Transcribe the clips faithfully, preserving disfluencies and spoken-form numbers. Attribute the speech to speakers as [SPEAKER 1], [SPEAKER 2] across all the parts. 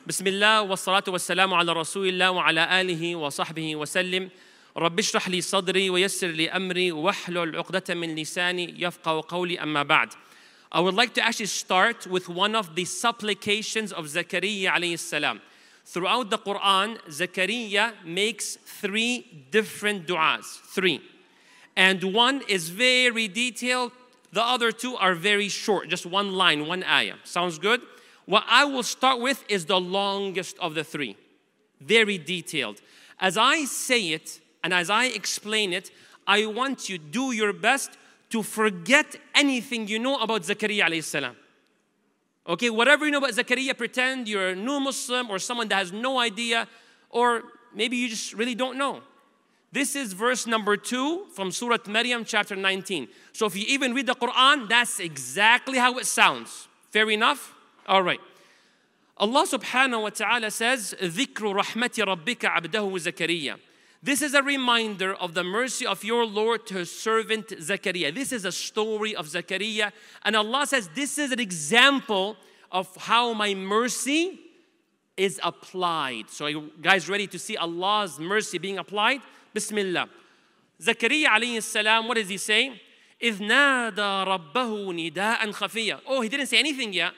[SPEAKER 1] بسم الله والصلاة والسلام على رسول الله وعلى آله وصحبه وسلم. رب اشرح لي صدري ويسر لي أمري واحلل عقدة من لساني يفقهوا قولي أما بعد. I would like to actually start with one of the supplications of Zakaria alayhi salam. Throughout the Quran, Zakaria makes three different du'as, three. And one is very detailed, the other two are very short, just one line, one ayah. Sounds good? What I will start with is the longest of the three, very detailed. As I say it and as I explain it, I want you to do your best to forget anything you know about Zakaria alayhi salam. Okay, whatever you know about Zakaria, pretend you're a new Muslim or someone that has no idea, or maybe you just really don't know. This is verse number two from Surah Maryam, chapter nineteen. So if you even read the Quran, that's exactly how it sounds. Fair enough? All right. Allah subhanahu wa ta'ala says, ذِكْرُ رَحْمَةِ رَبِّكَ عَبْدَهُ زَكَرِيَّا. This is a reminder of the mercy of your Lord to his servant Zakaria. This is a story of Zakaria. And Allah says, this is an example of how my mercy is applied. So are you guys ready to see Allah's mercy being applied? Bismillah. Zakaria alayhi salam, what does he say? إِذْ نَادَى رَبَّهُ نِدَاءً خَفِيًّا. Oh, he didn't say anything yet.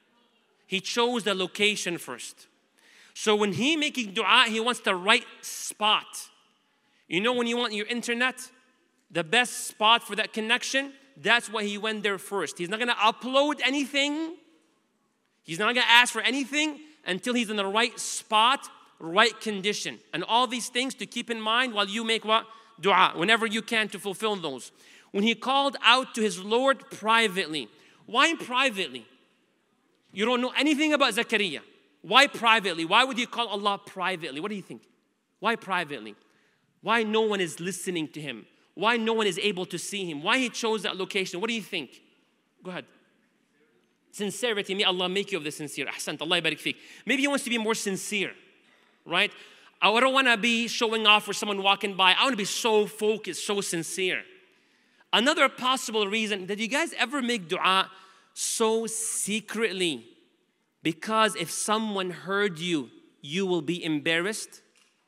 [SPEAKER 1] He chose the location first. So when he making dua, he wants the right spot. You know when you want your internet, the best spot for that connection, that's why he went there first. He's not going to upload anything. He's not going to ask for anything until he's in the right spot, right condition. And all these things to keep in mind while you make what? Dua, whenever you can to fulfill those. When he called out to his Lord privately. Why privately? You don't know anything about Zakaria. Why privately? Why would you call Allah privately? What do you think? Why privately? Why no one is listening to him? Why no one is able to see him? Why he chose that location? What do you think? Go ahead. Sincerity. May Allah make you of the sincere. Ahsant. Allah barik feek. Maybe he wants to be more sincere, right? I don't want to be showing off for someone walking by. I want to be so focused, so sincere. Another possible reason, did you guys ever make dua so secretly? Because if someone heard you, you will be embarrassed.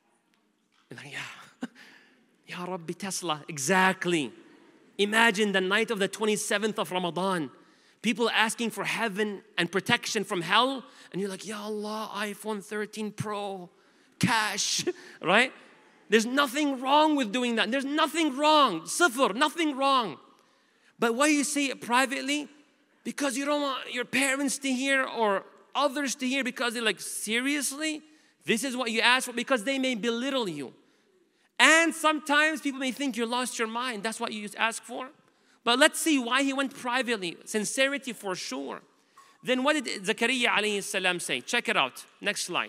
[SPEAKER 1] Like, yeah, Ya Rabbi Tesla, exactly. Imagine the night of the twenty-seventh of Ramadan, people asking for heaven and protection from hell, and you're like, Ya Allah, iPhone thirteen Pro, cash, right? There's nothing wrong with doing that. There's nothing wrong, sifr, nothing wrong. But why you say it privately? Because you don't want your parents to hear or others to hear, because they're like, seriously? This is what you ask for? Because they may belittle you. And sometimes people may think you lost your mind. That's what you ask for. But let's see why he went privately. Sincerity for sure. Then what did Zakaria alayhi salam say? Check it out. Next slide.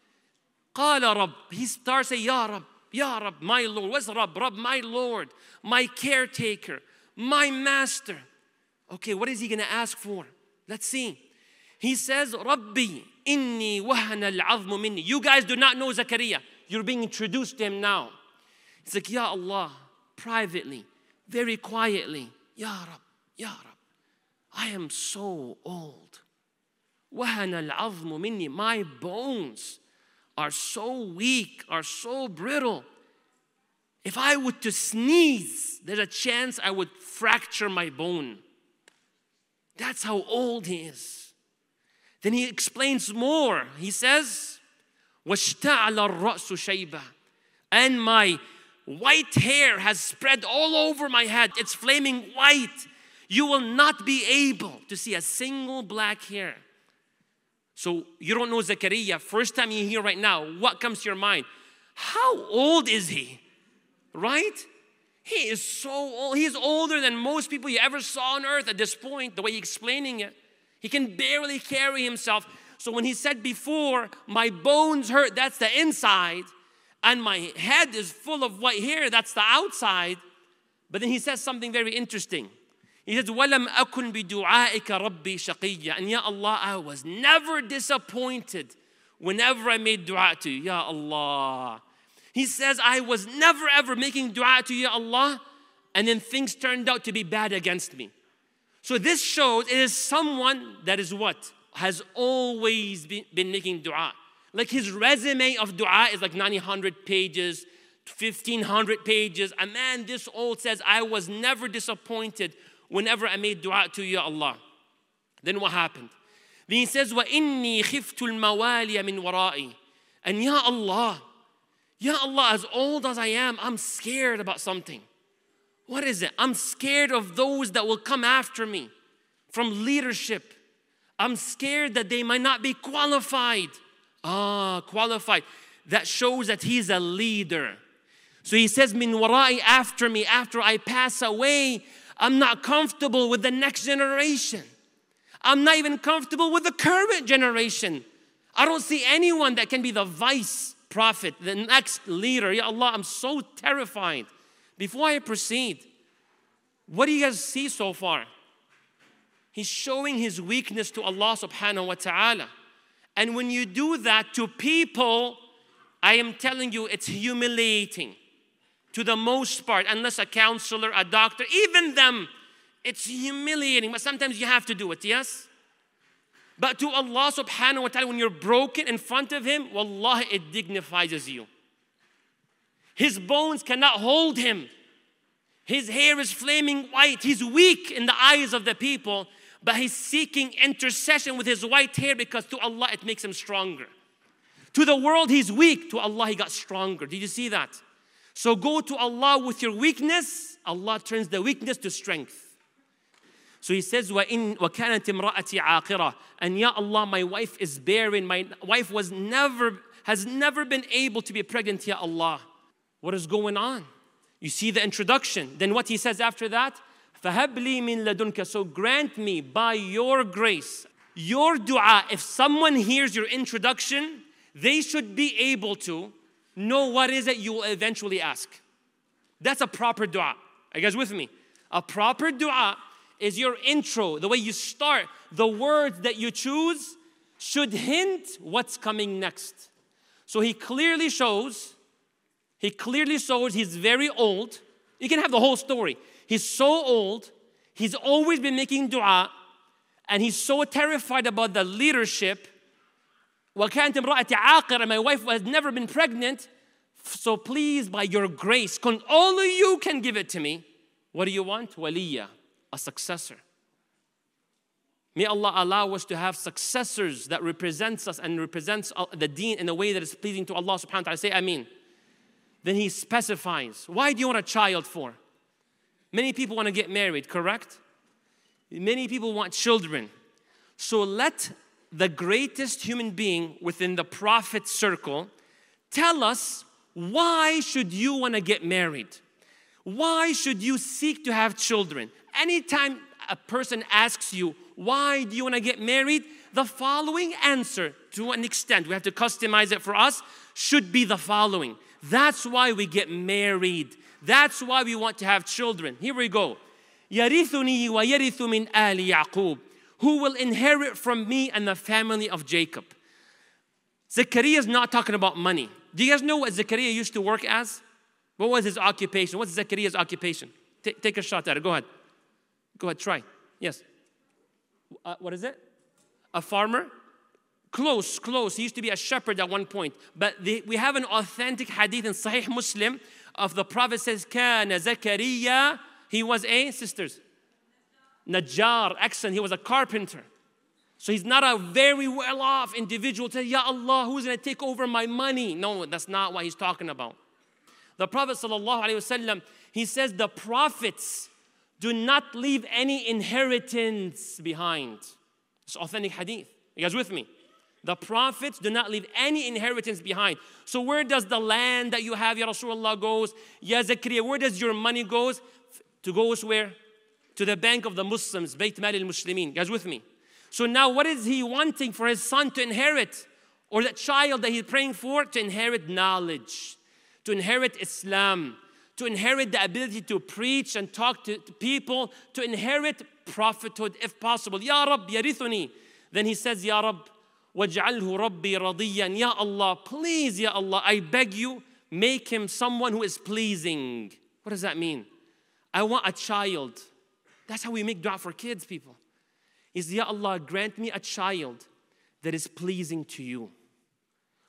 [SPEAKER 1] قَالَ رَبْ. He starts saying, Ya Rab, Ya Rab, my Lord. What's Rab? Rab, my Lord, my caretaker, my master. Okay, what is he going to ask for? Let's see. He says, Rabbi, inni wahana al-'azmu minni. You guys do not know Zakaria. You're being introduced to him now. It's like, Ya Allah, privately, very quietly, Ya Rab, Ya Rab, I am so old. Wahana al-'azmu minni. My bones are so weak, are so brittle. If I were to sneeze, there's a chance I would fracture my bone. That's how old he is. Then he explains more. He says, وَاشْتَعْلَ الرَّأْسُ شَيْبًا. And my white hair has spread all over my head. It's flaming white. You will not be able to see a single black hair. So you don't know Zakaria. First time you hear right now, what comes to your mind? How old is he? Right? He is so old. He's older than most people you ever saw on earth at this point, the way he's explaining it. He can barely carry himself. So when he said before, my bones hurt, that's the inside, and my head is full of white hair, that's the outside. But then he says something very interesting. He says, وَلَمْ أَكُنْ بِدُعَائِكَ رَبِّي شَقِيًّا. And Ya Allah, I was never disappointed whenever I made dua to you, Ya Allah. He says, I was never ever making dua to you, Ya Allah, and then things turned out to be bad against me. So this shows it is someone that is what? Has always been, been making dua. Like his resume of dua is like nine hundred pages, fifteen hundred pages. A man this old says, I was never disappointed whenever I made dua to you, Allah. Then what happened? Then he says, وَإِنِّي خِفْتُ الْمَوَالِيَ مِنْ وَرَائِي. And Ya Allah, Ya Allah, as old as I am, I'm scared about something. What is it? I'm scared of those that will come after me from leadership. I'm scared that they might not be qualified. Ah, qualified. That shows that he's a leader. So he says, min wara'i, after me, after I pass away, I'm not comfortable with the next generation. I'm not even comfortable with the current generation. I don't see anyone that can be the vice prophet, the next leader. Ya Allah, I'm so terrified. Before I proceed, what do you guys see so far? He's showing his weakness to Allah subhanahu wa ta'ala. And when you do that to people, I am telling you, it's humiliating to the most part, unless a counselor, a doctor, even them, it's humiliating. But sometimes you have to do it, yes? But to Allah subhanahu wa ta'ala, when you're broken in front of Him, wallahi, it dignifies you. His bones cannot hold him. His hair is flaming white. He's weak in the eyes of the people, but he's seeking intercession with his white hair because to Allah it makes him stronger. To the world he's weak. To Allah he got stronger. Did you see that? So go to Allah with your weakness. Allah turns the weakness to strength. So he says, وَإِن وَكَانَتِ امْرَأَتِي عَاقِرَةً. And Ya Allah, my wife is barren. My wife was never, has never been able to be pregnant, Ya Allah. What is going on? You see the introduction. Then what he says after that? فَهَبْ لِي مِن لَدُنْكَ. So grant me by your grace, your dua. If someone hears your introduction, they should be able to know what is it you will eventually ask. That's a proper dua. Are you guys with me? A proper dua is your intro, the way you start. The words that you choose should hint what's coming next. So he clearly shows He clearly shows he's very old. You can have the whole story. He's so old. He's always been making dua. And he's so terrified about the leadership. وَكَانَتِ امْرَأَتِي عَاقِرَةً. My wife has never been pregnant. So please, by your grace, only you can give it to me. What do you want? Waliya, a successor. May Allah allow us to have successors that represents us and represents the deen in a way that is pleasing to Allah subhanahu wa ta'ala. Say Ameen. Then he specifies, why do you want a child for? Many people want to get married, correct? Many people want children. So let the greatest human being within the prophet circle tell us, why should you want to get married? Why should you seek to have children? Anytime a person asks you, why do you want to get married? The following answer, to an extent, we have to customize it for us, should be the following. That's why we get married. That's why we want to have children. Here we go. يَرِثُنِي وَيَرِثُ مِنْ آلِ يَعْقُوبَ. Who will inherit from me and the family of Jacob. Zechariah is not talking about money. Do you guys know what Zechariah used to work as? What was his occupation? What's Zechariah's occupation? T- take a shot at it. Go ahead. Go ahead, try. Yes. Uh, what is it? A farmer? Close, close. He used to be a shepherd at one point. But the, we have an authentic hadith in Sahih Muslim of the Prophet says, كَانَ زَكَرِيَّا. He was a, sisters, Najjar, excellent. He was a carpenter. So he's not a very well-off individual. Say, Ya Allah, who's going to take over my money? No, that's not what he's talking about. The Prophet sallallahu alaihi wasallam, he says the prophets do not leave any inheritance behind. It's authentic hadith. You guys with me? The prophets do not leave any inheritance behind. So where does the land that you have, Ya Rasulullah, goes? Ya Zakaria, where does your money goes? To goes where? To the bank of the Muslims, Bayt Mal al-Muslimin. You guys with me? So now what is he wanting for his son to inherit? Or that child that he's praying for? To inherit knowledge. To inherit Islam. To inherit the ability to preach and talk to, to people. To inherit prophethood if possible. Ya Rabb, yarithuni. Then he says, Ya Rabb, وَاجْعَلْهُ رَبِّي رَضِيًّا. Ya Allah, please, Ya Allah, I beg you, make him someone who is pleasing. What does that mean? I want a child. That's how we make dua for kids, people. Is, Ya Allah, grant me a child that is pleasing to you.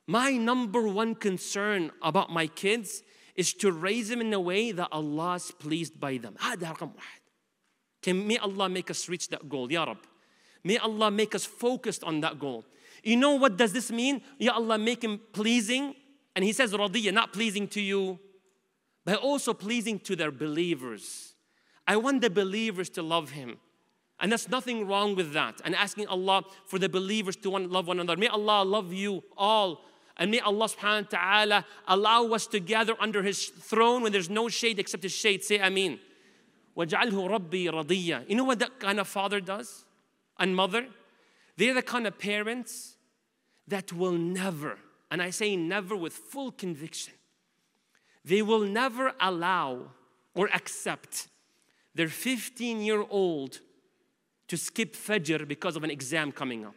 [SPEAKER 1] My number one concern about my kids is to raise them in a way that Allah is pleased by them. هذا رقم واحد. Can may Allah make us reach that goal, Ya Rab. May Allah make us focused on that goal. You know what does this mean? Ya Allah, make him pleasing. And he says, radiyya, not pleasing to you, but also pleasing to their believers. I want the believers to love him. And there's nothing wrong with that. And asking Allah for the believers to want, love one another. May Allah love you all. And may Allah subhanahu wa ta'ala allow us to gather under his throne when there's no shade except his shade. Say Ameen. وَجَعَلْهُ رَبِّي رَضِيًّا. You know what that kind of father does? And mother? They're the kind of parents that will never, and I say never with full conviction, they will never allow or accept their fifteen-year-old to skip Fajr because of an exam coming up.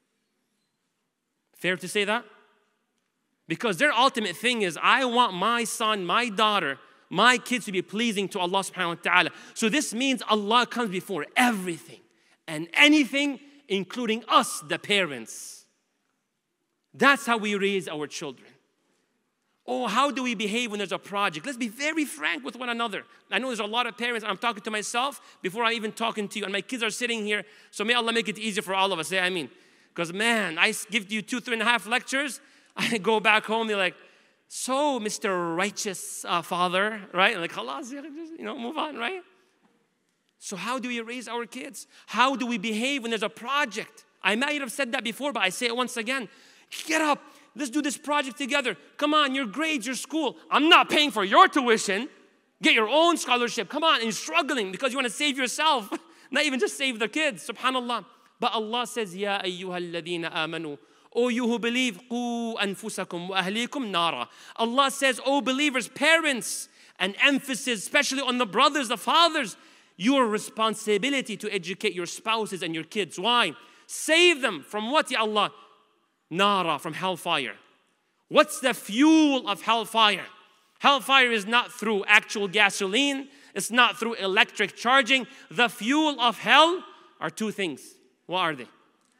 [SPEAKER 1] Fair to say that? Because their ultimate thing is, I want my son, my daughter, my kids to be pleasing to Allah subhanahu wa ta'ala. So this means Allah comes before everything and anything, including us, the parents. That's how we raise our children. Oh, how do we behave when there's a project? Let's be very frank with one another. I know there's a lot of parents, I'm talking to myself before I even talking to you, and my kids are sitting here, so may Allah make it easier for all of us. Say, I mean, because man, I give you two, three and a half lectures, I go back home, they're like, so Mister Righteous uh, Father, right? And like, halas, just, you know, move on, right? So how do we raise our kids? How do we behave when there's a project? I might have said that before, but I say it once again. Get up. Let's do this project together. Come on, your grades, your school. I'm not paying for your tuition. Get your own scholarship. Come on, and you're struggling because you want to save yourself. Not even just save the kids, subhanallah. But Allah says, Ya ayyuhal ladina amanu. O you who believe, قُوا أَنفُسَكُمْ وَأَهْلِيكُمْ نَارًا. Allah says, O believers, parents, and emphasis especially on the brothers, the fathers, your responsibility to educate your spouses and your kids. Why? Save them from what, Ya Allah? Nara, from hellfire. What's the fuel of hellfire? Hellfire is not through actual gasoline. It's not through electric charging. The fuel of hell are two things. What are they?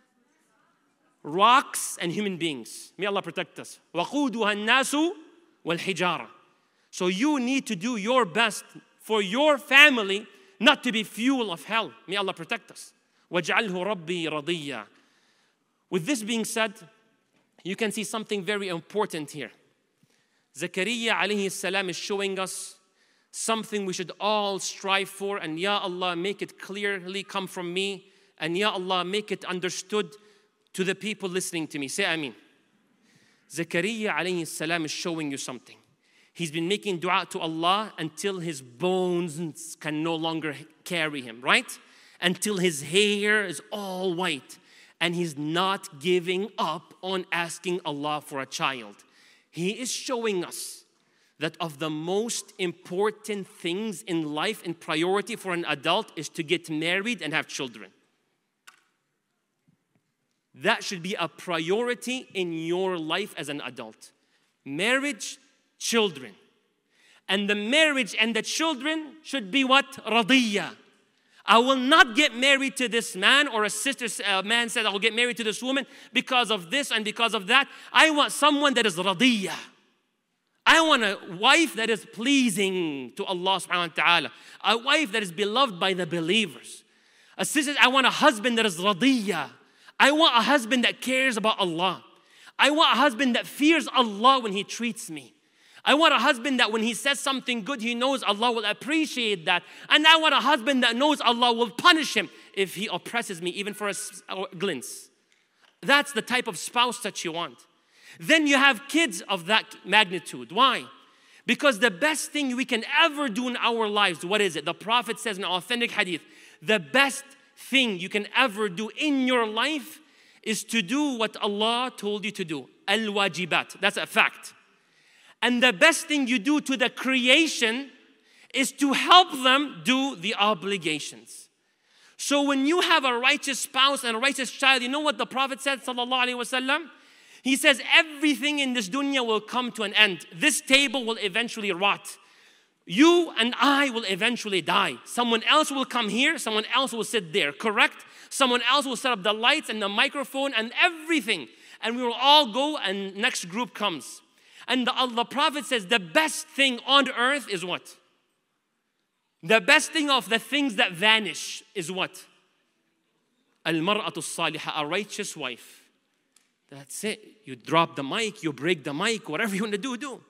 [SPEAKER 1] Rocks and human beings. May Allah protect us. وَقُودُهَا النَّاسُ وَالْحِجَارَةِ. So you need to do your best for your family not to be fuel of hell. May Allah protect us. وَجْعَلْهُ رَبِّي رَضِيًّا. With this being said, you can see something very important here. Zakaria alayhi salam is showing us something we should all strive for. And Ya Allah, make it clearly come from me. And Ya Allah, make it understood to the people listening to me. Say Ameen. Zakaria alayhi salam is showing you something. He's been making dua to Allah until his bones can no longer carry him, right? Until his hair is all white. And he's not giving up on asking Allah for a child. He is showing us that of the most important things in life and priority for an adult is to get married and have children. That should be a priority in your life as an adult. Marriage, children. And the marriage and the children should be what? Radiyya. I will not get married to this man, or a sister, a man said, I will get married to this woman because of this and because of that. I want someone that is radiyya. I want a wife that is pleasing to Allah subhanahu wa ta'ala. A wife that is beloved by the believers. A sister, I want a husband that is radiyya. I want a husband that cares about Allah. I want a husband that fears Allah when he treats me. I want a husband that when he says something good, he knows Allah will appreciate that. And I want a husband that knows Allah will punish him if he oppresses me, even for a, a glimpse. That's the type of spouse that you want. Then you have kids of that magnitude. Why? Because the best thing we can ever do in our lives, what is it? The Prophet says in an authentic hadith, the best thing you can ever do in your life is to do what Allah told you to do. Al-wajibat. That's a fact. And the best thing you do to the creation is to help them do the obligations. So when you have a righteous spouse and a righteous child, you know what the Prophet said, sallallahu alaihi wasallam? He says, everything in this dunya will come to an end. This table will eventually rot. You and I will eventually die. Someone else will come here, someone else will sit there, correct? Someone else will set up the lights and the microphone and everything. and we will all go and next group comes. And the, the Prophet says the best thing on earth is what? The best thing of the things that vanish is what? Al-mar'atu as-salihah, a righteous wife. That's it. You drop the mic, you break the mic, whatever you want to do, do.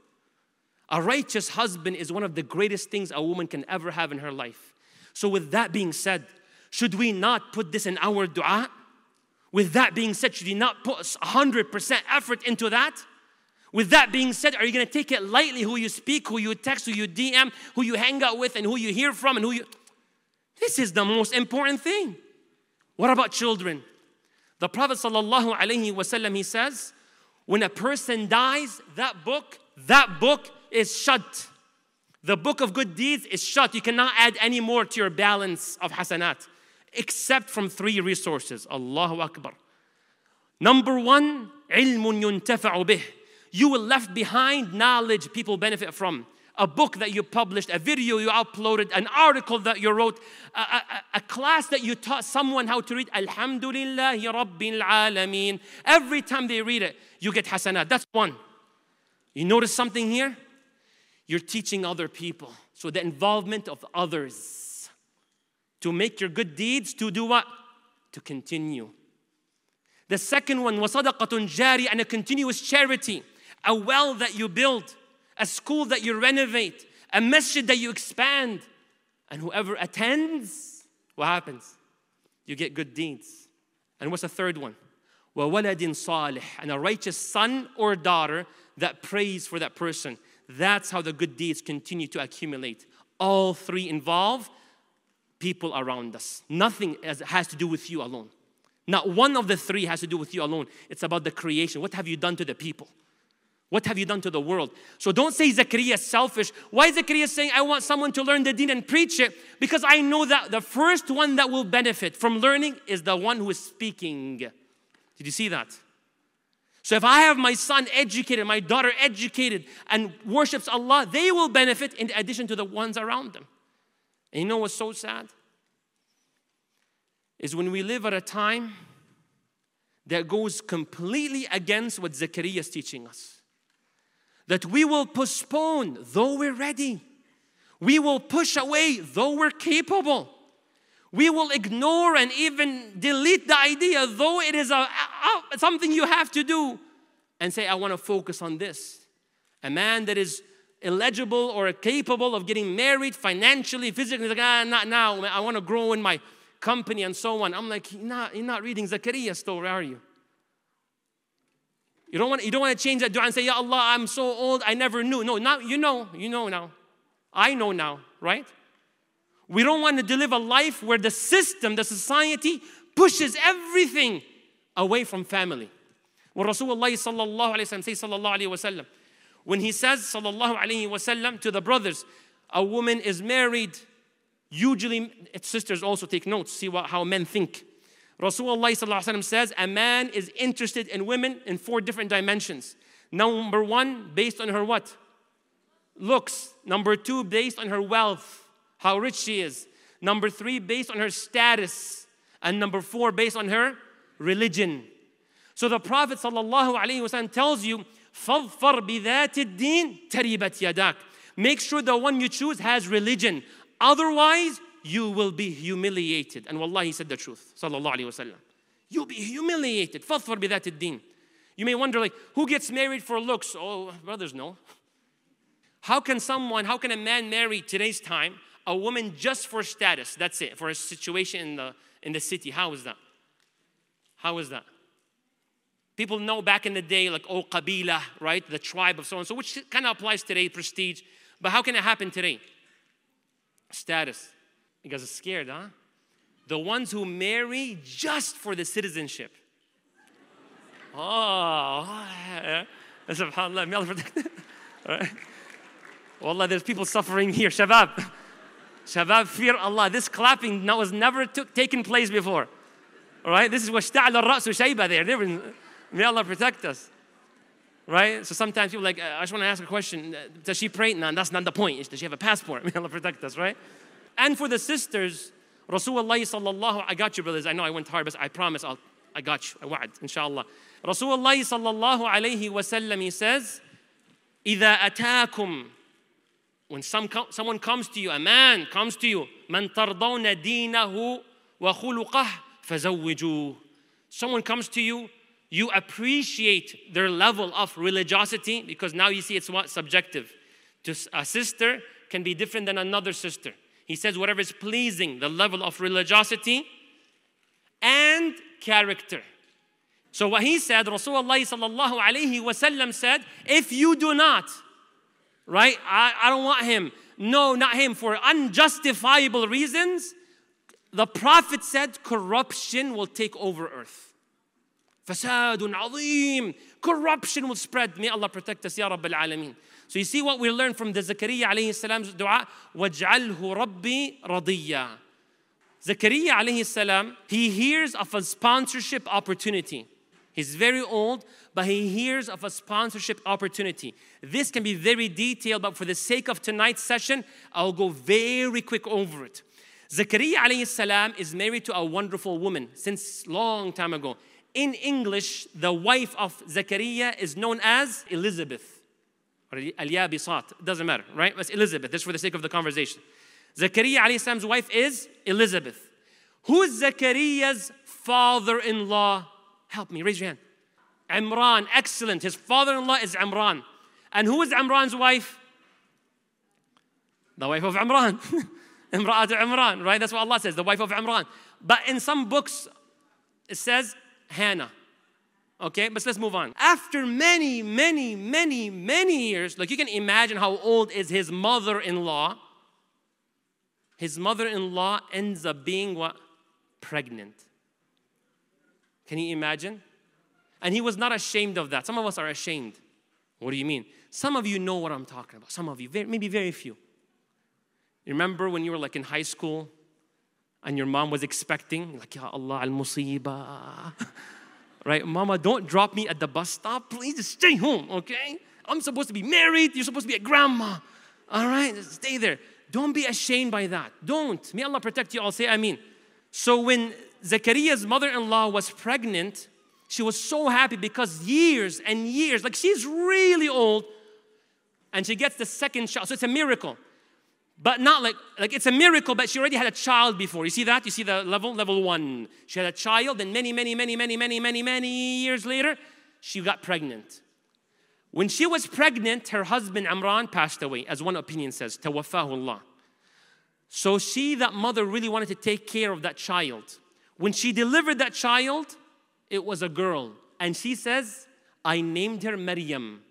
[SPEAKER 1] A righteous husband is one of the greatest things a woman can ever have in her life. So with that being said, should we not put this in our dua? With that being said, should you not put one hundred percent effort into that? With that being said, are you going to take it lightly who you speak, who you text, who you D M, who you hang out with, and who you hear from, and who you... This is the most important thing. What about children? The Prophet sallallahu alaihi wasallam, he says, when a person dies, that book, that book is shut. The book of good deeds is shut. You cannot add any more to your balance of hasanat, except from three resources. Allahu Akbar. Number one, ilmun yuntafa'u bih. You will left behind knowledge people benefit from. A book that you published, a video you uploaded, an article that you wrote, a, a, a class that you taught someone how to read. Alhamdulillahi Rabbil Alameen. Every time they read it, you get hasanat. That's one. You notice something here? You're teaching other people. So the involvement of others. To make your good deeds, to do what? To continue. The second one, وَصَدَقَةٌ جَارِيَةٌ, and a continuous charity. A well that you build, a school that you renovate, a masjid that you expand. And whoever attends, what happens? You get good deeds. And what's the third one? وَوَلَدٍ صَالِحٍ, and a righteous son or daughter that prays for that person. That's how the good deeds continue to accumulate. All three involve people around us. Nothing has to do with you alone. Not one of the three has to do with you alone. It's about the creation. What have you done to the people? What have you done to the world? So don't say Zakaria is selfish. Why is Zakaria saying, I want someone to learn the deen and preach it? Because I know that the first one that will benefit from learning is the one who is speaking. Did you see that? So if I have my son educated, my daughter educated, and worships Allah, they will benefit in addition to the ones around them. And you know what's so sad? Is when we live at a time that goes completely against what Zakaria is teaching us. That we will postpone though we're ready. We will push away though we're capable. We will ignore and even delete the idea though it is a, a, something you have to do, and say, I want to focus on this. A man that is eligible or capable of getting married financially, physically, like, ah, not now. I want to grow in my company and so on. I'm like, you're not, you're not reading Zakaria's story, are you? You don't want, you don't want to change that dua and say, Ya Allah, I'm so old, I never knew. No, now you know, you know now. I know now, right? We don't want to live a life where the system, the society, pushes everything away from family. When Rasulullah sallallahu alayhi wa sallam says sallallahu alayhi wa sallam, when he says sallallahu alayhi wa sallam to the brothers, a woman is married, usually, its sisters also take notes, see what, how men think. Rasulullah sallallahu alayhi wa sallam says, a man is interested in women in four different dimensions. Number one, based on her what? Looks. Number two, based on her wealth, how rich she is. Number three, based on her status. And number four, based on her religion. So the Prophet sallallahu alayhi wa sallam tells you, فَظْفَرْ بِذَاتِ الدِّينِ تَرِبَتْ يَدَاكَ. Make sure the one you choose has religion. Otherwise, you will be humiliated. And wallahi, he said the truth, sallallahu alayhi wa sallam. You'll be humiliated. فَظْفَرْ بِذَاتِ الدِّينِ. You may wonder, like, who gets married for looks? Oh, brothers, no. How can someone, how can a man marry today's time a woman just for status? That's it, for a situation in the, in the city. How is that? How is that? People know back in the day, like, oh, qabila, right? The tribe of so-and-so, which kind of applies today, prestige. But how can it happen today? Status. You guys are scared, huh? The ones who marry just for the citizenship. Oh, subhanAllah, may Allah protect it. All right. Wallah, there's people suffering here. Shabab. Shabab, fear Allah. This clapping was never took, taken place before. All right? This is وَاشْتَعْلَ الرَّأْسُ شَيْبَ there. They're, may Allah protect us. Right? So sometimes people are like, I just want to ask a question. Does she pray? No, that's not the point. Does she have a passport? May Allah protect us, right? And for the sisters, Rasulullah sallallahu, I got you brothers. I know I went hard, but I promise I'll I got you. I wa'ad, inshallah. Rasulullah sallallahu alayhi wa sallam, he says, إِذَا أَتَاكُمْ, when some, someone comes to you, a man comes to you, مَنْ تَرْضَوْنَ دِينَهُ وَخُلُقَهُ فَزَوِّجُوهُ. Someone comes to you, you appreciate their level of religiosity, because now you see it's what? Subjective. To a sister can be different than another sister. He says whatever is pleasing, the level of religiosity and character. So what he said, Rasulullah sallallahu alayhi wa sallam said, if you do not, right, I, I don't want him, no, not him, for unjustifiable reasons, the Prophet said corruption will take over earth. Fasadun azim. Corruption will spread. May Allah protect us, Ya Rabbil Alameen. So you see what we learn from the Zakaria alayhi salam's dua, وَاجْعَلْهُ رَبِّي رَضِيًّا. Zakaria alayhi salam, he hears of a sponsorship opportunity. He's very old, but he hears of a sponsorship opportunity. This can be very detailed, but for the sake of tonight's session, I'll go very quick over it. Zakaria alayhi salam is married to a wonderful woman since long time ago. In English, the wife of Zakaria is known as Elizabeth. Or Al-Yabisat, it doesn't matter, right? It's Elizabeth, this for the sake of the conversation. Zakaria alayhi salam's wife is Elizabeth. Who is Zakaria's father-in-law? Help me, raise your hand. Imran, excellent. His father-in-law is Imran. And who is Imran's wife? The wife of Imran. Imra'at Imran, right? That's what Allah says, the wife of Imran. But in some books, it says Hannah. Okay, but let's move on. After many, many, many, many years, like you can imagine how old is his mother-in-law. His mother-in-law ends up being what? Pregnant. Can you imagine? And he was not ashamed of that. Some of us are ashamed. What do you mean? Some of you know what I'm talking about. Some of you, very, maybe very few. You remember when you were like in high school and your mom was expecting, like, Ya Allah al-musibah. Right? Mama, don't drop me at the bus stop. Please just stay home, okay? I'm supposed to be married. You're supposed to be a grandma. All right? Just stay there. Don't be ashamed by that. Don't. May Allah protect you all. Say Ameen. So when Zakaria's mother-in-law was pregnant, she was so happy because years and years, like she's really old, and she gets the second child. So it's a miracle. But not like, like it's a miracle, but she already had a child before. You see that? You see the level? Level one. She had a child, and many, many, many, many, many, many, many years later, she got pregnant. When she was pregnant, her husband Imran passed away, as one opinion says, Tawaffahu Allah. So she, that mother, really wanted to take care of that child. When she delivered that child, it was a girl. And she says, I named her Maryam.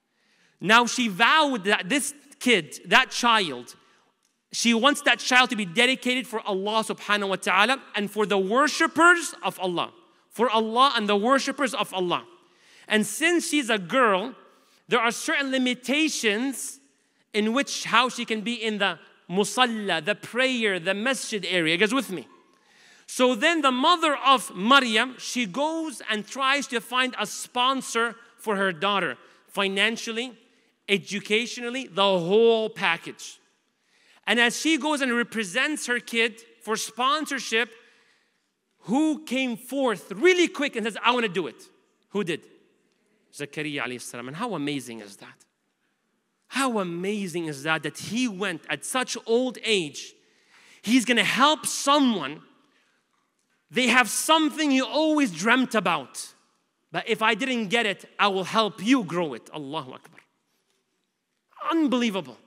[SPEAKER 1] Now she vowed that this kid, that child, she wants that child to be dedicated for Allah subhanahu wa ta'ala and for the worshippers of Allah. For Allah and the worshippers of Allah. And since she's a girl, there are certain limitations in which how she can be in the musalla, the prayer, the masjid area. You guys with me? So then the mother of Maryam, she goes and tries to find a sponsor for her daughter. Financially, educationally, the whole package. And as she goes and represents her kid for sponsorship, who came forth really quick and says, I want to do it? Who did? Zakaria alayhi salam. And how amazing is that? How amazing is that, that he went at such old age. He's going to help someone. They have something he always dreamt about. But if I didn't get it, I will help you grow it. Allahu Akbar. Unbelievable.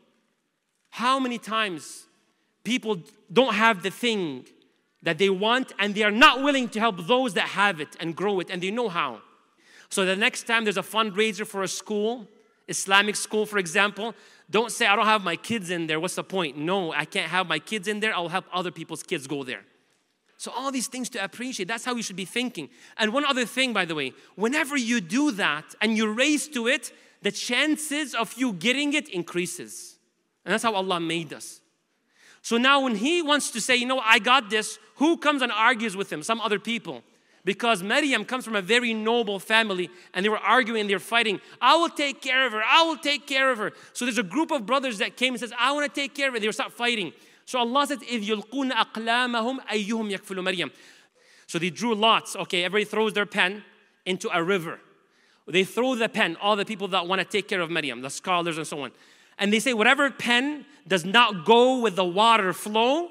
[SPEAKER 1] How many times people don't have the thing that they want and they are not willing to help those that have it and grow it, and they know how. So the next time there's a fundraiser for a school, Islamic school for example, don't say, I don't have my kids in there. What's the point? No, I can't have my kids in there. I'll help other people's kids go there. So all these things to appreciate, that's how you should be thinking. And one other thing, by the way, whenever you do that and you race to it, the chances of you getting it increases. And that's how Allah made us. So now when he wants to say, you know, I got this, who comes and argues with him? Some other people. Because Maryam comes from a very noble family and they were arguing and they're fighting. I will take care of her. I will take care of her. So there's a group of brothers that came and says, I want to take care of her. They will start fighting. So Allah said, إِذْ يُلْقُونَ أَقْلَامَهُمْ أَيُّهُمْ يَكْفُلُ Maryam. So they drew lots. Okay, everybody throws their pen into a river. They throw the pen, all the people that want to take care of Maryam, the scholars and so on. And they say whatever pen does not go with the water flow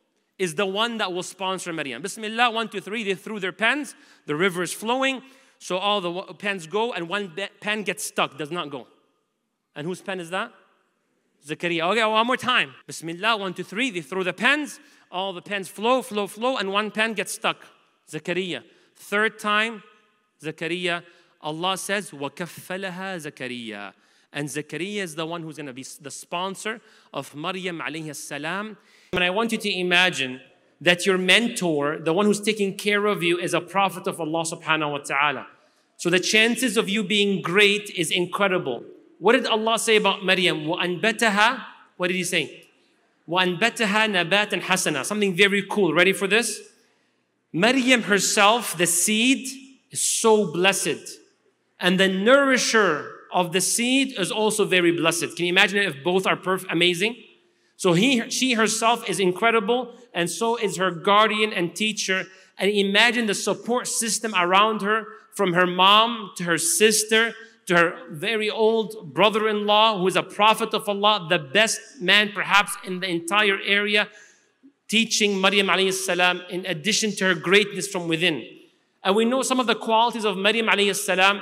[SPEAKER 1] is the one that will sponsor Maryam. Bismillah, one, two, three, they threw their pens. The river is flowing. So all the pens go and one pen gets stuck, does not go. And whose pen is that? Zakaria. Okay, one more time. Bismillah, one, two, three, they throw the pens. All the pens flow, flow, flow, and one pen gets stuck. Zakaria. Third time, Zakaria. Allah says, وَكَفَّلَهَا Zakaria. And Zakaria is the one who's going to be the sponsor of Maryam alayhi salam. And I want you to imagine that your mentor, the one who's taking care of you, is a prophet of Allah subhanahu wa ta'ala. So the chances of you being great is incredible. What did Allah say about Maryam? وَأَنْبَتَهَا. What did He say? وَأَنْبَتَهَا نَبَاتًا حَسَنًا. Something very cool. Ready for this? Maryam herself, the seed, is so blessed. And the nourisher of the seed is also very blessed. Can you imagine if both are perfect, amazing? So he, she herself is incredible, and so is her guardian and teacher. And imagine the support system around her, from her mom to her sister to her very old brother-in-law, who is a prophet of Allah, the best man perhaps in the entire area, teaching Maryam alayhi salam in addition to her greatness from within. And we know some of the qualities of Maryam alayhi salam.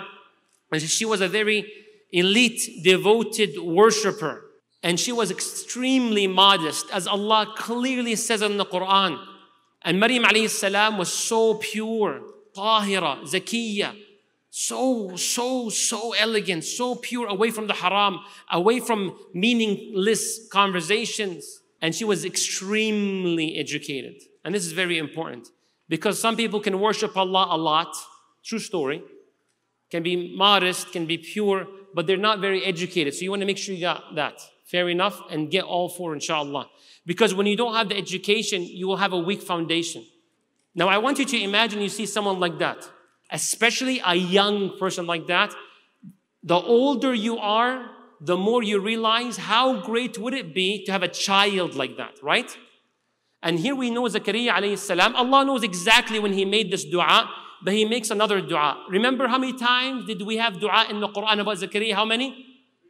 [SPEAKER 1] She was a very elite, devoted worshiper. And she was extremely modest, as Allah clearly says in the Quran. And Maryam alayhi salam was so pure, tahira, zakiyya, so, so, so elegant, so pure, away from the haram, away from meaningless conversations. And she was extremely educated. And this is very important, because some people can worship Allah a lot, true story, can be modest, can be pure, but they're not very educated. So you want to make sure you got that. Fair enough, and get all four, inshallah. Because when you don't have the education, you will have a weak foundation. Now, I want you to imagine you see someone like that, especially a young person like that. The older you are, the more you realize how great would it be to have a child like that, right? And here we know Zakaria alayhi salam. Allah knows exactly when He made this dua, but He makes another dua. Remember how many times did we have dua in the Quran about Zakaria? How many?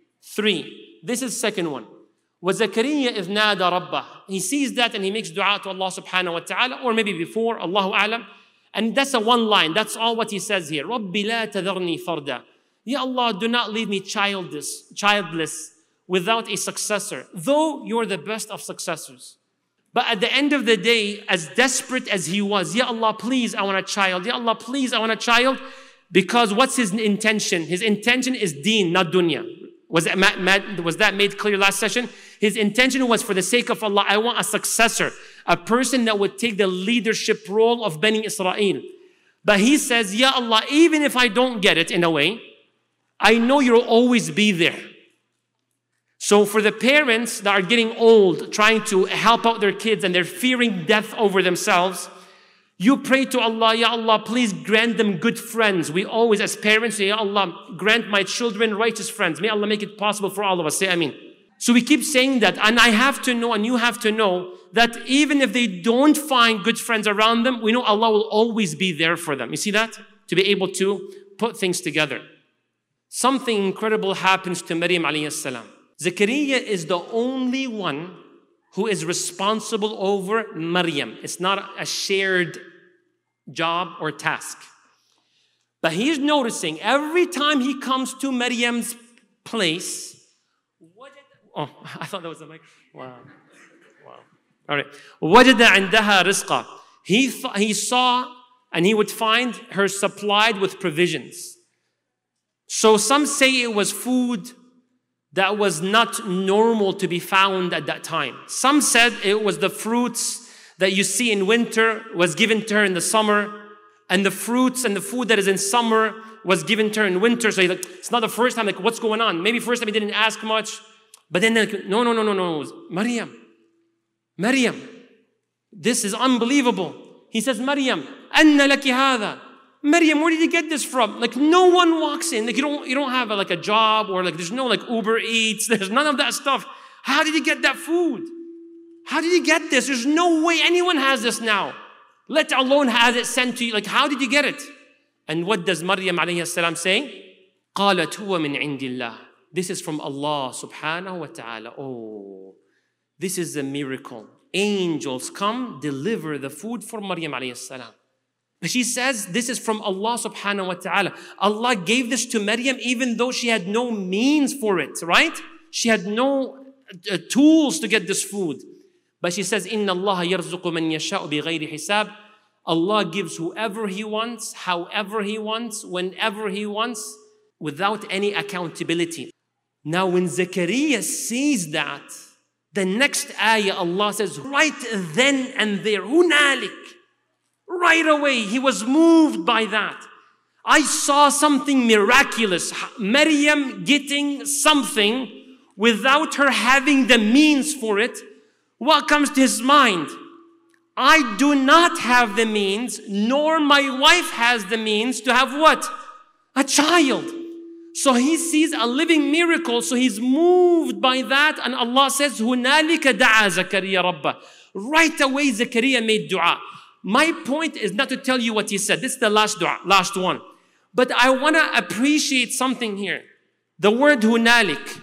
[SPEAKER 1] Three. This is the second one. وَزَكَرِيَّا إِذْ نَادَى رَبَّهُ. He sees that and he makes dua to Allah subhanahu wa ta'ala, or maybe before, Allahu a'lam. And that's a one line. That's all what he says here. رَبِّ لَا تَذَرْنِي فَرْدًا. Ya Allah, do not leave me childless, childless without a successor, though you're the best of successors. But at the end of the day, as desperate as he was, Ya Allah, please, I want a child. Ya Allah, please, I want a child. Because what's his intention? His intention is deen, not dunya. Was that, was that made clear last session? His intention was, for the sake of Allah, I want a successor, a person that would take the leadership role of Bani Israel. But he says, Ya Allah, even if I don't get it in a way, I know you'll always be there. So for the parents that are getting old, trying to help out their kids, and they're fearing death over themselves, you pray to Allah, Ya Allah, please grant them good friends. We always, as parents, say, Ya Allah, grant my children righteous friends. May Allah make it possible for all of us. Say Ameen. So we keep saying that, and I have to know, and you have to know, that even if they don't find good friends around them, we know Allah will always be there for them. You see that? To be able to put things together. Something incredible happens to Maryam alayhi salam. Zakaria is the only one who is responsible over Maryam. It's not a shared job or task. But he's noticing every time he comes to Maryam's place, oh, I thought that was the mic. Wow. Wow. All right. وَجَدَ عِنْدَهَا رِزْقًا. He, th- he saw and he would find her supplied with provisions. So some say it was food that was not normal to be found at that time. Some said it was the fruits that you see in winter was given to her in the summer, and the fruits and the food that is in summer was given to her in winter. So like, it's not the first time, like, what's going on? Maybe first time he didn't ask much, but then like, no, no, no, no, no, Maryam, Maryam, this is unbelievable. He says, Maryam, anna laki hadha. Maryam, where did you get this from? Like, no one walks in. Like, you don't, you don't have a, like a job, or like there's no like Uber Eats. There's none of that stuff. How did you get that food? How did you get this? There's no way anyone has this now. let alone has it sent to you. Like, how did you get it? And what does Maryam alayhi salam say? قالت هو من عند الله. This is from Allah subhanahu wa ta'ala. Oh, this is a miracle. Angels come, deliver the food for Maryam alayhi salam. But she says this is from Allah subhanahu wa ta'ala. Allah gave this to Maryam even though she had no means for it, right? She had no uh, tools to get this food. But she says, إِنَّ اللَّهَ يَرْزُقُ مَنْ يَشَاءُ بِغَيْرِ حِسَابٍ. Allah gives whoever He wants, however He wants, whenever He wants, without any accountability. Now when Zechariah sees that, the next ayah Allah says, right then and there, هُنَالِكَ. Right away, he was moved by that. I saw something miraculous. Maryam getting something without her having the means for it. What comes to his mind? I do not have the means, nor my wife has the means to have what? A child. So he sees a living miracle, so he's moved by that, and Allah says, هُنَالِكَ دَعَى زَكَرِيَّ رَبَّهُ. Right away, Zechariah made dua. My point is not to tell you what he said. This is the last dua, last one. But I want to appreciate something here. The word hunalik.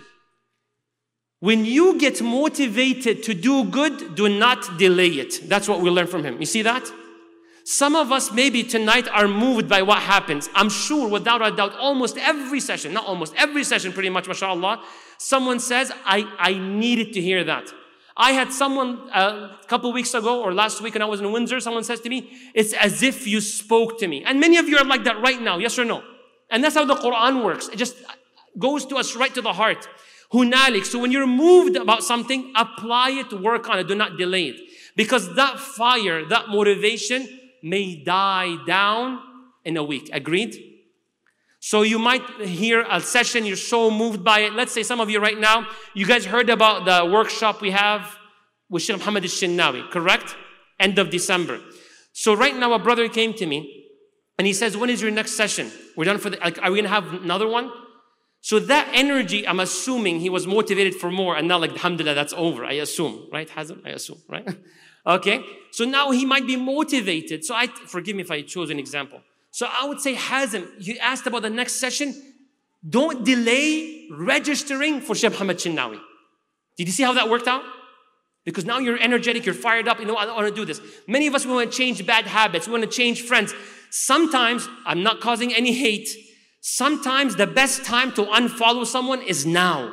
[SPEAKER 1] When you get motivated to do good, do not delay it. That's what we learn from him. You see that? Some of us maybe tonight are moved by what happens. I'm sure without a doubt, almost every session, not almost, every session pretty much, mashallah, someone says, I, I needed to hear that. I had someone uh, a couple weeks ago or last week when I was in Windsor, someone says to me, it's as if you spoke to me. And many of you are like that right now, yes or no? And that's how the Quran works. It just goes to us right to the heart. Hunalik. So when you're moved about something, apply it, work on it, do not delay it. Because that fire, that motivation may die down in a week. Agreed? So you might hear a session, you're so moved by it. Let's say some of you right now, you guys heard about the workshop we have with Sheikh Muhammad al-Shinnawi, correct? End of December. So right now a brother came to me and he says, when is your next session? We're done for the, like, are we gonna have another one? So that energy, I'm assuming he was motivated for more and not like, alhamdulillah, that's over, I assume, right? Hazm, I assume, right? Okay, so now he might be motivated. So I, forgive me if I chose an example. So I would say, Hazm, you asked about the next session. Don't delay registering for Sheikh Muhammad Shinnawi. Did you see how that worked out? Because now you're energetic, you're fired up, you know, I want to do this. Many of us, we want to change bad habits, we want to change friends. Sometimes, I'm not causing any hate, sometimes the best time to unfollow someone is now.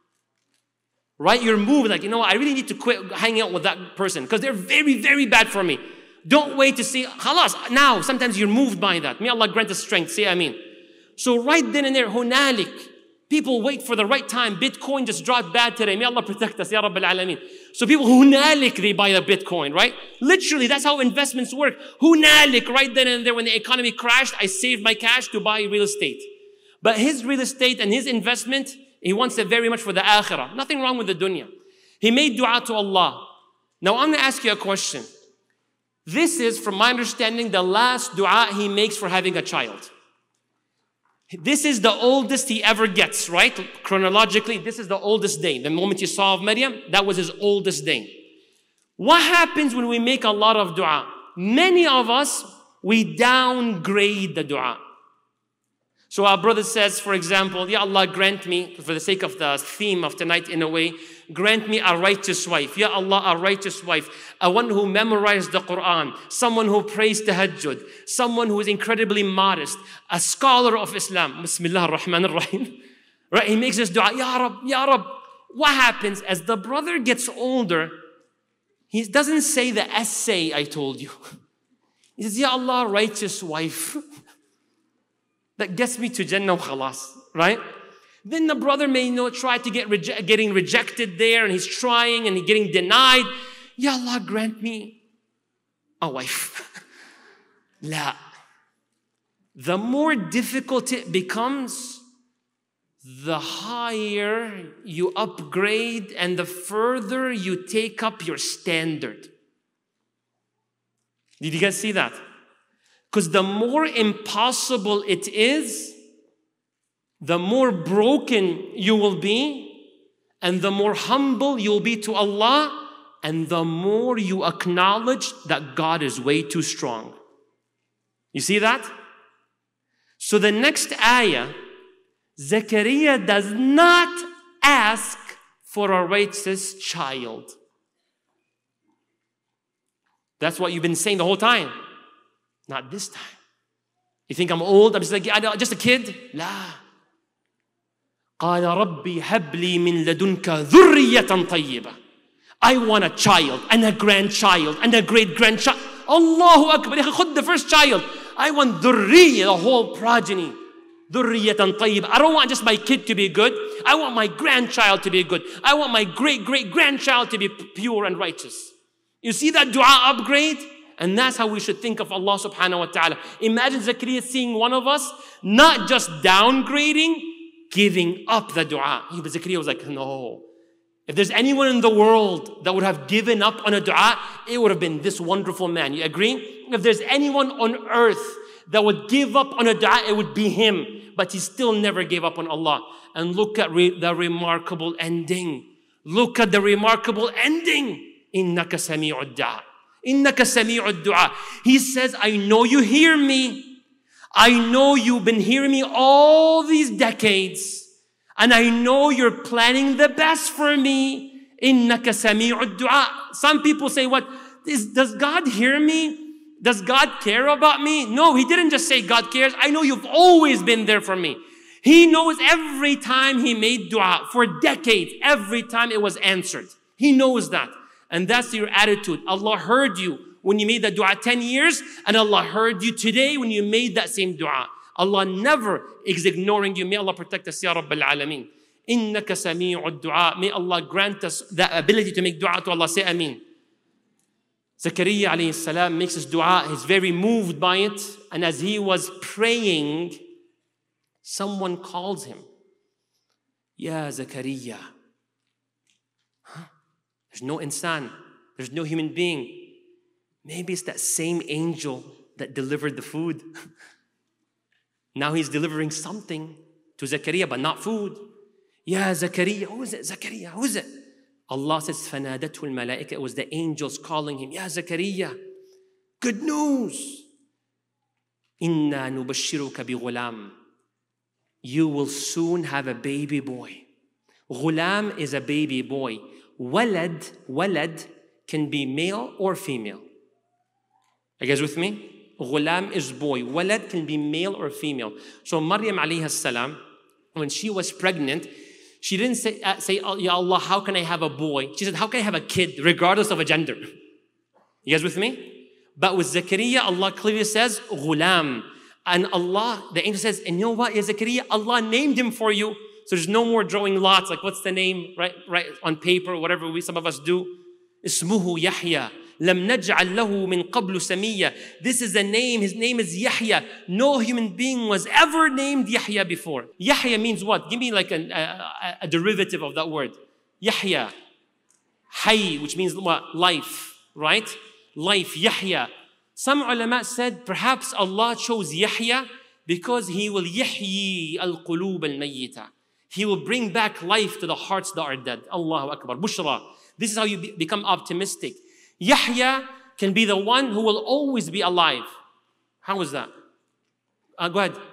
[SPEAKER 1] Right? You're moved, like, you know what, I really need to quit hanging out with that person because they're very, very bad for me. Don't wait to see, khalas, now. Sometimes you're moved by that. May Allah grant us strength. Say Ameen. So right then and there, hunalik. People wait for the right time. Bitcoin just dropped bad today. May Allah protect us, Ya Rabbil Alameen. So people, hunalik, they buy the Bitcoin, right? Literally, that's how investments work. Hunalik, right then and there, when the economy crashed, I saved my cash to buy real estate. But his real estate and his investment, he wants it very much for the akhirah. Nothing wrong with the dunya. He made dua to Allah. Now I'm going to ask you a question. This is, from my understanding, the last dua he makes for having a child. This is the oldest he ever gets, right? Chronologically, this is the oldest day. The moment he saw of Maryam, that was his oldest day. What happens when we make a lot of dua? Many of us, we downgrade the dua. So our brother says, for example, Ya Allah, grant me, for the sake of the theme of tonight in a way, grant me a righteous wife. Ya Allah, a righteous wife. A one who memorized the Quran. Someone who prays tahajjud. Someone who is incredibly modest. A scholar of Islam. Bismillah ar-Rahman ar-Rahim. Right? He makes this dua. Ya Rab, Ya Rab. What happens as the brother gets older? He doesn't say the essay I told you. He says, Ya Allah, righteous wife. That gets me to Jannah khalas, right? Then the brother may you know, try to get reje- getting rejected there and he's trying and he's getting denied. Ya Allah, grant me a wife. La. The more difficult it becomes, the higher you upgrade and the further you take up your standard. Did you guys see that? Because the more impossible it is, the more broken you will be, and the more humble you'll be to Allah, and the more you acknowledge that God is way too strong. You see that? So the next ayah, Zechariah does not ask for a righteous child. That's what you've been saying the whole time. Not this time. You think I'm old? I'm just like, just a kid? لا. قال ربي هب لي من لدنك ذرية طيبة. I want a child and a grandchild and a great-grandchild. Allahu Akbar. خد the first child. I want ذرية, the whole progeny. ذرية طيبة. I don't want just my kid to be good. I want my grandchild to be good. I want my great-great-grandchild to be pure and righteous. You see that dua upgrade? And that's how we should think of Allah subhanahu wa ta'ala. Imagine Zechariah seeing one of us, not just downgrading, giving up the dua. But Zechariah was like, no. If there's anyone in the world that would have given up on a dua, it would have been this wonderful man. You agree? If there's anyone on earth that would give up on a dua, it would be him. But he still never gave up on Allah. And look at re- the remarkable ending. Look at the remarkable ending. Innaka sami'ud du'a. Innaka sami'ud du'a. He says, I know you hear me. I know you've been hearing me all these decades. And I know you're planning the best for me. Innaka sami'ud du'a. Some people say, what? Is, does God hear me? Does God care about me? No, he didn't just say God cares. I know you've always been there for me. He knows every time he made dua for decades, every time it was answered. He knows that. And that's your attitude. Allah heard you when you made that dua ten years, and Allah heard you today when you made that same dua. Allah never is ignoring you. May Allah protect us, Ya Rabbil Alameen. Innaka sami'ud du'a. May Allah grant us the ability to make dua to Allah. Say Ameen. Zechariah alayhi salam makes his dua. He's very moved by it. And as he was praying, someone calls him. Ya Zechariah. There's no insan. There's no human being. Maybe it's that same angel that delivered the food. Now he's delivering something to Zechariah, but not food. Ya Zechariah. Who is it? Zechariah. Who is it? Allah says, فَنَادَتْهُ الْمَلَائِكَةِ. It was the angels calling him. Ya Zechariah. Good news. إِنَّا نُبَشِّرُكَ بِغُلَامٍ. You will soon have a baby boy. Ghulam is a baby boy. Walad, walad can be male or female. Are you guys with me? Ghulam is boy. Walad can be male or female. So Maryam alayhi salam, when she was pregnant, she didn't say, uh, say, oh, Ya Allah, how can I have a boy? She said, how can I have a kid regardless of a gender? You guys with me? But with Zechariah, Allah clearly says, Ghulam. And Allah, the angel says, and you know what, Ya Zechariah, Allah named him for you. So there's no more drawing lots, like what's the name, right, right on paper, whatever we, some of us do. Ismuhu Yahya. Lam naj'al lahu min qablu samiyya. This is the name, his name is Yahya. No human being was ever named Yahya before. Yahya means what? Give me like a, a, a derivative of that word. Yahya. Hayy, which means what? Life, right? Life, Yahya. Some ulama said perhaps Allah chose Yahya because he will yahyi al-qulub al-mayyita. He will bring back life to the hearts that are dead. Allahu Akbar. Bushra. This is how you be, become optimistic. Yahya can be the one who will always be alive. How is that? Uh, go ahead.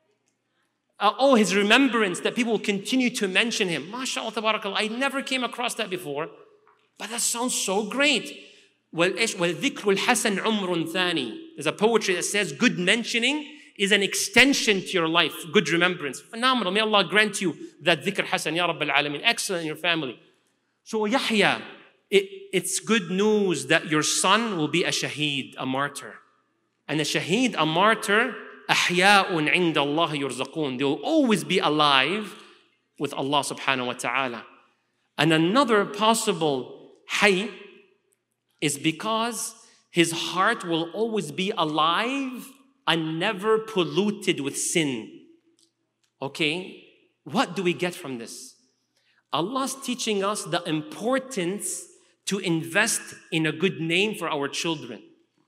[SPEAKER 1] Uh, oh, his remembrance, that people will continue to mention him. MashaAllah, tabarakallah. I never came across that before. But that sounds so great. وَالذِّكْرُ الْحَسَنْ عُمْرٌ ثَانِي. There's a poetry that says good mentioning is an extension to your life. Good remembrance. Phenomenal. May Allah grant you that dhikr hasan, Ya Rabbil Alameen. Excellent in your family. So Yahya, it, it's good news that your son will be a shaheed, a martyr. And a shaheed, a martyr, أحياء عند الله يرزقون. They will always be alive with Allah subhanahu wa ta'ala. And another possible hayy is because his heart will always be alive and never polluted with sin. Okay, what do we get from this? Allah's teaching us the importance to invest in a good name for our children.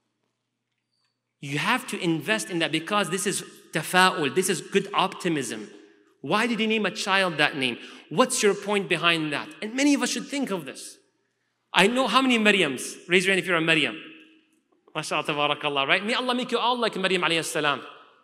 [SPEAKER 1] You have to invest in that because this is tafa'ul, this is good optimism. Why did he name a child that name? What's your point behind that? And many of us should think of this. I know how many Maryams? Raise your hand if you're a Maryam. MashaAllah, tabarakallah, right? May Allah make you all like Maryam alayhi salam.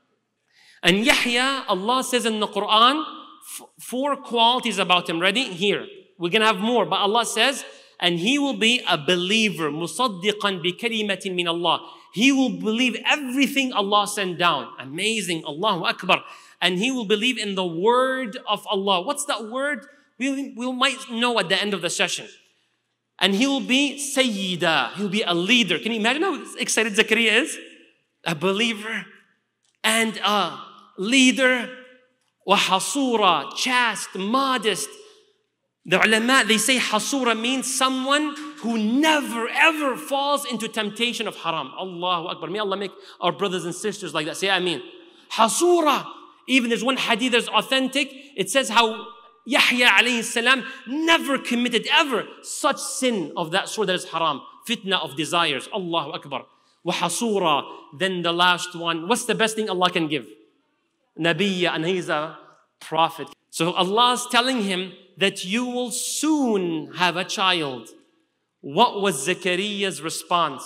[SPEAKER 1] And Yahya, Allah says in the Quran, four qualities about him. Ready? Here. We're going to have more, but Allah says, and he will be a believer. مُصَدِّقًا بِكَلِمَةٍ مِّنَ Allah. He will believe everything Allah sent down. Amazing. Allahu Akbar. And he will believe in the word of Allah. What's that word? We, we might know at the end of the session. And he will be Sayyida. He'll be a leader. Can you imagine how excited Zakaria is? A believer and a leader. وَحَصُورًا, chaste, modest. The ulama, they say hasura means someone who never ever falls into temptation of haram. Allahu Akbar. May Allah make our brothers and sisters like that. Say Ameen. Hasura. Even there's one hadith that's authentic. It says how Yahya alayhi salam never committed ever such sin of that sort that is haram. Fitna of desires. Allahu Akbar. Wa hasura. Then the last one. What's the best thing Allah can give? Nabiyya, and he's a prophet. So Allah's telling him that you will soon have a child. What was Zakariya's response?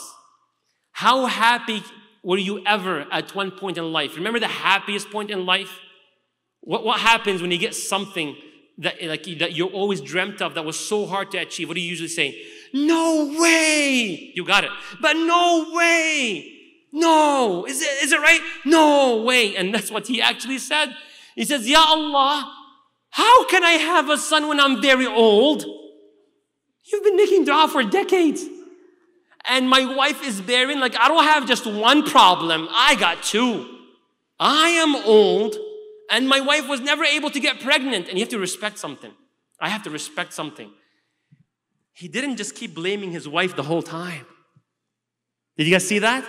[SPEAKER 1] How happy were you ever at one point in life? Remember the happiest point in life? What, what happens when you get something that, like, that you always dreamt of that was so hard to achieve? What do you usually say? No way! You got it. But no way! No! Is it, is it right? No way! And that's what he actually said. He says, Ya Allah, how can I have a son when I'm very old? You've been making dua for decades. And my wife is barren. Like, I don't have just one problem. I got two. I am old, and my wife was never able to get pregnant. And you have to respect something. I have to respect something. He didn't just keep blaming his wife the whole time. Did you guys see that?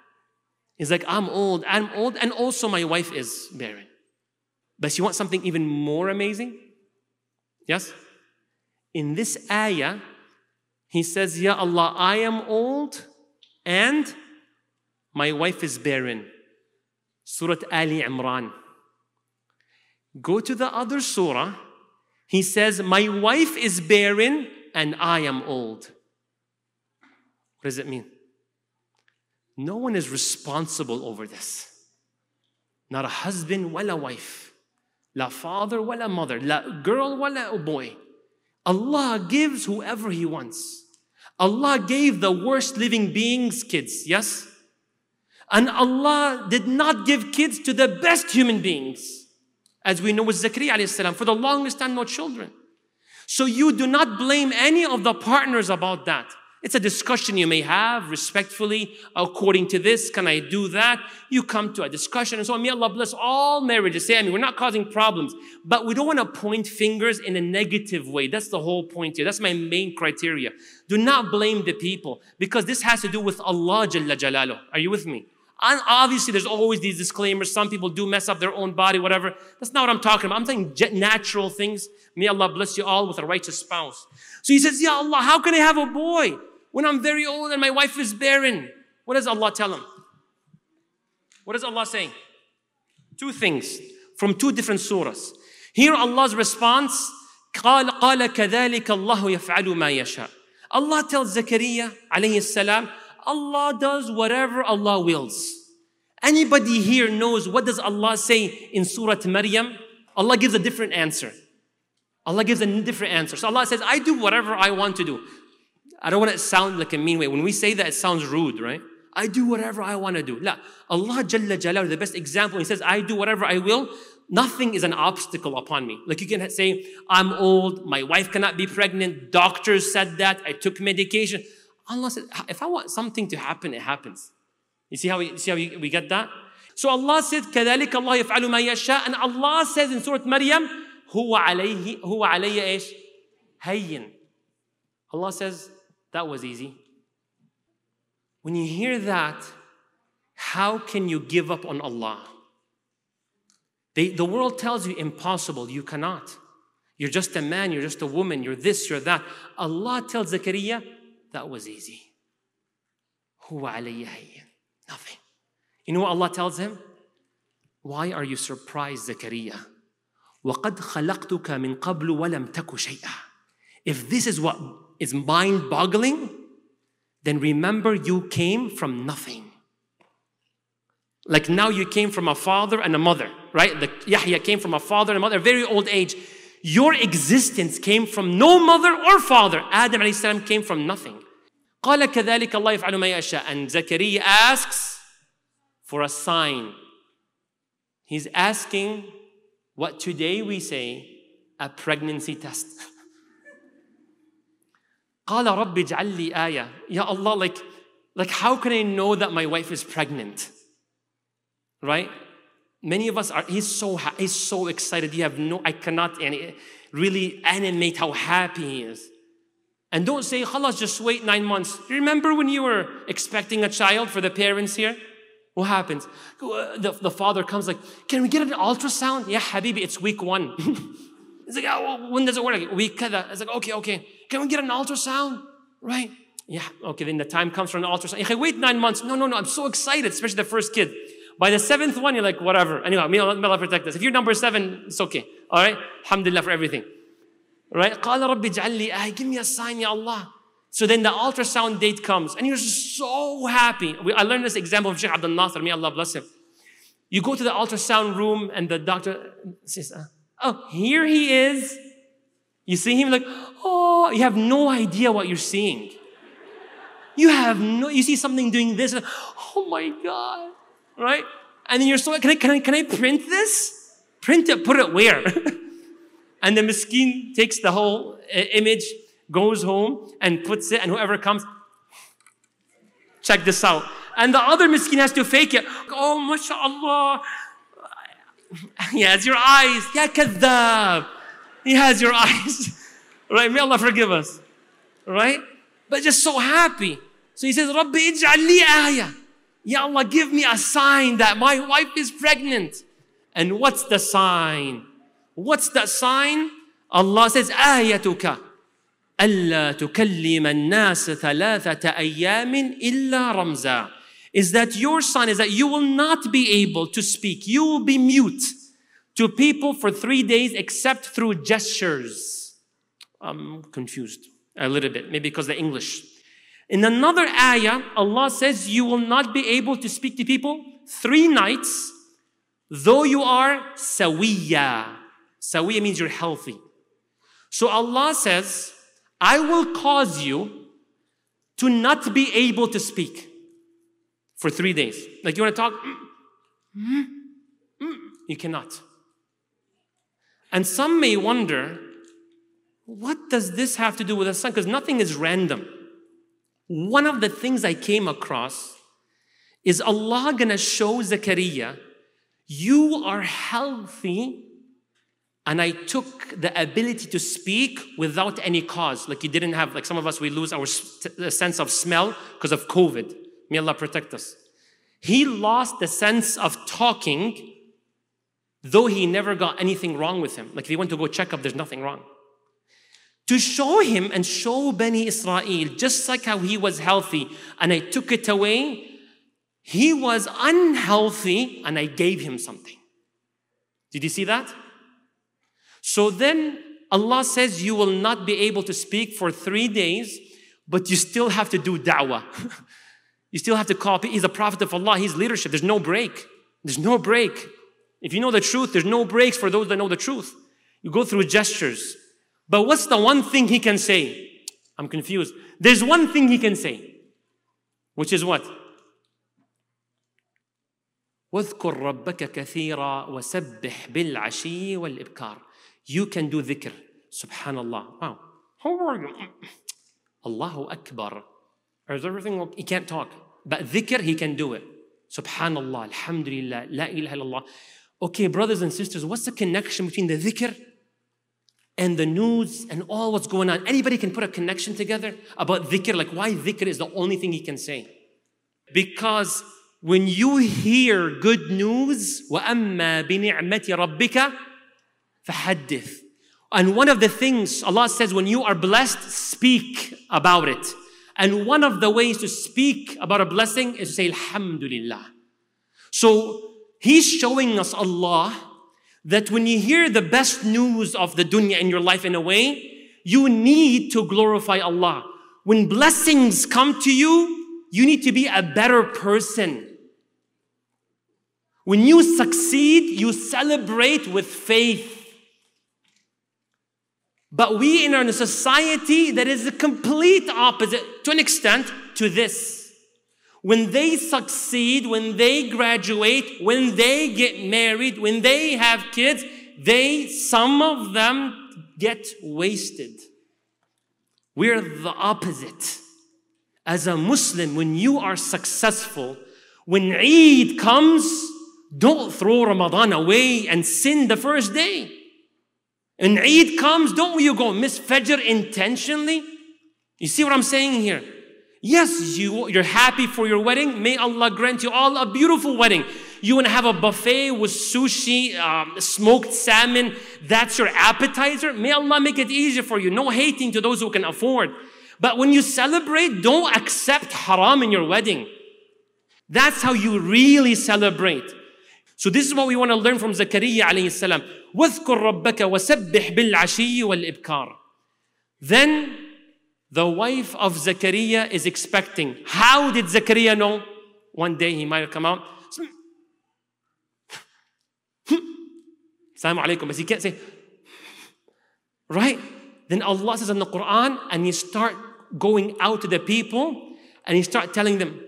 [SPEAKER 1] He's like, I'm old, I'm old, and also my wife is barren. But you want something even more amazing? Yes? In this ayah, he says, Ya Allah, I am old and my wife is barren. Surah Ali Imran. Go to the other surah. He says, my wife is barren and I am old. What does it mean? No one is responsible over this. Not a husband, wala wife. La father, wala mother. La girl, wala boy. Allah gives whoever He wants. Allah gave the worst living beings kids, yes? And Allah did not give kids to the best human beings. As we know with Zakaria alayhi salam, for the longest time, no children. So you do not blame any of the partners about that. It's a discussion you may have respectfully. According to this, can I do that? You come to a discussion and so on. May Allah bless all marriages. Say, I mean, we're not causing problems, but we don't want to point fingers in a negative way. That's the whole point here. That's my main criteria. Do not blame the people because this has to do with Allah Jalla Jalaluh. Are you with me? And obviously, there's always these disclaimers. Some people do mess up their own body, whatever. That's not what I'm talking about. I'm saying natural things. May Allah bless you all with a righteous spouse. So he says, Ya Allah, how can I have a boy when I'm very old and my wife is barren? What does Allah tell him? What is Allah saying? Two things from two different surahs. Here Allah's response, قال قال كذلك الله يفعل ما يشاء. Allah tells Zakaria alayhi salam, Allah does whatever Allah wills. Anybody here knows what does Allah say in Surah Maryam? Allah gives a different answer. Allah gives a different answer. So Allah says, I do whatever I want to do. I don't want it to sound like a mean way. When we say that, it sounds rude, right? I do whatever I want to do. La. Allah Jalla Jalaluhu, the best example, He says, I do whatever I will. Nothing is an obstacle upon me. Like you can say, I'm old, my wife cannot be pregnant, doctors said that, I took medication. Allah said, if I want something to happen, it happens. You see how we, see how we, we get that? So Allah said, كَذَلِكَ اللَّهُ يَفْعَلُ مَا يَشَاءُ. And Allah says in Surah Maryam, هُوَ عَلَيْهِ هُوَ عَلَيَّ إيش? هَيِّن. Allah says, that was easy. When you hear that, how can you give up on Allah? They, the world tells you impossible, you cannot. You're just a man, you're just a woman, you're this, you're that. Allah tells Zakaria, that was easy. Huwa alayya hayyin. Nothing. You know what Allah tells him? Why are you surprised, Zakaria? وَقَدْ خَلَقْتُكَ مِنْ قَبْلُ وَلَمْ تَكُ شَيْئًا. If this is what is mind-boggling, then remember you came from nothing. Like now you came from a father and a mother, right? The Yahya came from a father and a mother, a very old age. Your existence came from no mother or father. Adam alayhi salam came from nothing. قال كذلك الله يفعل ما يشاء. And Zakaria asks for a sign. He's asking what today we say, a pregnancy test. قال رب اجعل لي آية. Ya Allah, like, like how can I know that my wife is pregnant? Right? Many of us are, he's so, he's so excited. You have no, I cannot really animate how happy he is. And don't say, khalas, just wait nine months. Remember when you were expecting a child for the parents here? What happens? The, the father comes like, can we get an ultrasound? Yeah, habibi, it's week one. It's like, oh, when does it work? Week kada. It's like, okay, okay. Can we get an ultrasound? Right? Yeah, okay, then the time comes for an ultrasound. Okay, wait nine months. No, no, no, I'm so excited, especially the first kid. By the seventh one, you're like, whatever. Anyway, may Allah, may Allah protect us. If you're number seven, it's okay. All right? Alhamdulillah for everything. Right? قال رب اجعل لي آية. Give me a sign, Ya Allah. So then the ultrasound date comes, and you're just so happy. We, I learned this example from Sheikh Abdul Nasser, may Allah bless him. You go to the ultrasound room, and the doctor says, oh, here he is. You see him like, oh, you have no idea what you're seeing. You have no, you see something doing this, and, oh my God. Right? And then you're so, can I, can I, can I print this? Print it, put it where? And the miskeen takes the whole uh, image, goes home and puts it, and whoever comes, check this out. And the other miskeen has to fake it. Oh, mashallah. He has your eyes. Ya kadhab. He has your eyes. Right? May Allah forgive us. Right? But just so happy. So he says, Rabbi ij'al li ayah. Ya Allah, give me a sign that my wife is pregnant. And what's the sign? What's that sign? Allah says, آيَتُكَ أَلَّا تُكَلِّمَ النَّاسَ ثَلَاثَةَ أَيَّامٍ إِلَّا رَمْزًا. Is that your sign is that you will not be able to speak. You will be mute to people for three days except through gestures. I'm confused a little bit, maybe because of the English. In another ayah, Allah says you will not be able to speak to people three nights, though you are sawiya. Sawiya means you're healthy. So Allah says, I will cause you to not be able to speak for three days. Like you want to talk, mm, mm, you cannot. And some may wonder, what does this have to do with the sun? Because nothing is random. One of the things I came across is Allah gonna show Zakaria, you are healthy, and I took the ability to speak without any cause. Like you didn't have, like some of us, we lose our sense of smell because of COVID. May Allah protect us. He lost the sense of talking, though he never got anything wrong with him. Like if he went to go check up, there's nothing wrong. To show him and show Bani Israel, just like how he was healthy and I took it away, he was unhealthy and I gave him something. Did you see that? So then Allah says you will not be able to speak for three days, but you still have to do da'wah. You still have to call. He's a prophet of Allah. He's leadership. There's no break. There's no break. If you know the truth, there's no breaks for those that know the truth. You go through gestures. But what's the one thing he can say? I'm confused. There's one thing he can say, which is what? وَاذْكُرْ رَبَّكَ كَثِيرًا وَسَبِّحْ بِالْعَشِيِّ وَالْإِبْكَارِ. You can do dhikr. Subhanallah. Wow. How are you? Allahu Akbar. Is everything okay? He can't talk. But dhikr, he can do it. Subhanallah, alhamdulillah, la ilaha illallah. Okay, brothers and sisters, what's the connection between the dhikr and the news and all what's going on? Anybody can put a connection together about dhikr, like why dhikr is the only thing he can say. Because when you hear good news, وَأَمَّا بِنِعْمَةِ رَبِّكَ فَحَدِّثْ. And one of the things Allah says, when you are blessed, speak about it. And one of the ways to speak about a blessing is to say, Alhamdulillah. So He's showing us, Allah, that when you hear the best news of the dunya in your life in a way, You need to glorify Allah. When blessings come to you, you need to be a better person. When you succeed, you celebrate with faith. But we in our society, that is the complete opposite, to an extent, to this. When they succeed, when they graduate, when they get married, when they have kids, they, some of them get wasted. We're the opposite. As a Muslim, when you are successful, when Eid comes, don't throw Ramadan away and sin the first day. And Eid comes, don't you go miss Fajr intentionally? You see what I'm saying here? Yes, you, you're happy for your wedding. May Allah grant you all a beautiful wedding. You want to have a buffet with sushi, um, smoked salmon. That's your appetizer. May Allah make it easier for you. No hating to those who can afford. But when you celebrate, don't accept haram in your wedding. That's how you really celebrate. So this is what we want to learn from Zakaria alayhi salam. وَاذْكُرْ رَبَّكَ وَسَبِّحْ بِالْعَشِيِّ وَالْإِبْكَارِ. Then the wife of Zakaria is expecting. How did Zakaria know? One day he might have come out. Assalamu alaikum. But he can't say, right? Then Allah says in the Quran, and you start going out to the people and you start telling them,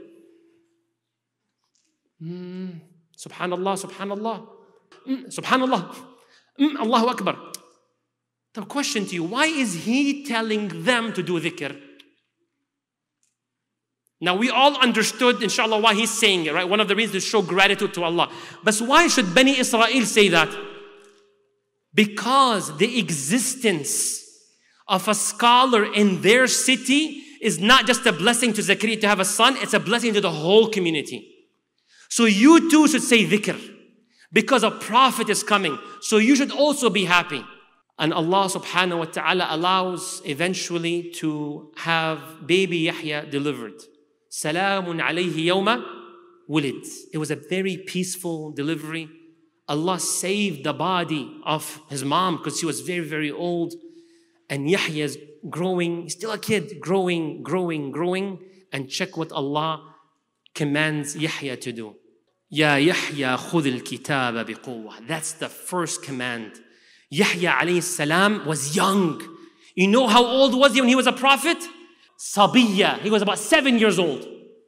[SPEAKER 1] mm, Subhanallah, Subhanallah, mm, Subhanallah, mm, Allahu Akbar. The question to you, why is he telling them to do dhikr? Now we all understood, inshallah, why he's saying it, right? One of the reasons to show gratitude to Allah. But why should Bani Israel say that? Because the existence of a scholar in their city is not just a blessing to Zakaria to have a son, it's a blessing to the whole community. So you too should say dhikr because a prophet is coming. So you should also be happy. And Allah subhanahu wa ta'ala allows eventually to have baby Yahya delivered. Salamun alayhi yawma wulid. It was a very peaceful delivery. Allah saved the body of his mom because she was very, very old. And Yahya is growing, still a kid, growing, growing, growing. And check what Allah commands Yahya to do. Ya Yahya khudh al-kitaba biquwwa. That's the first command. Yahya alayhi salam was young. You know how old was he when he was a prophet? Sabiya. He was about seven years old.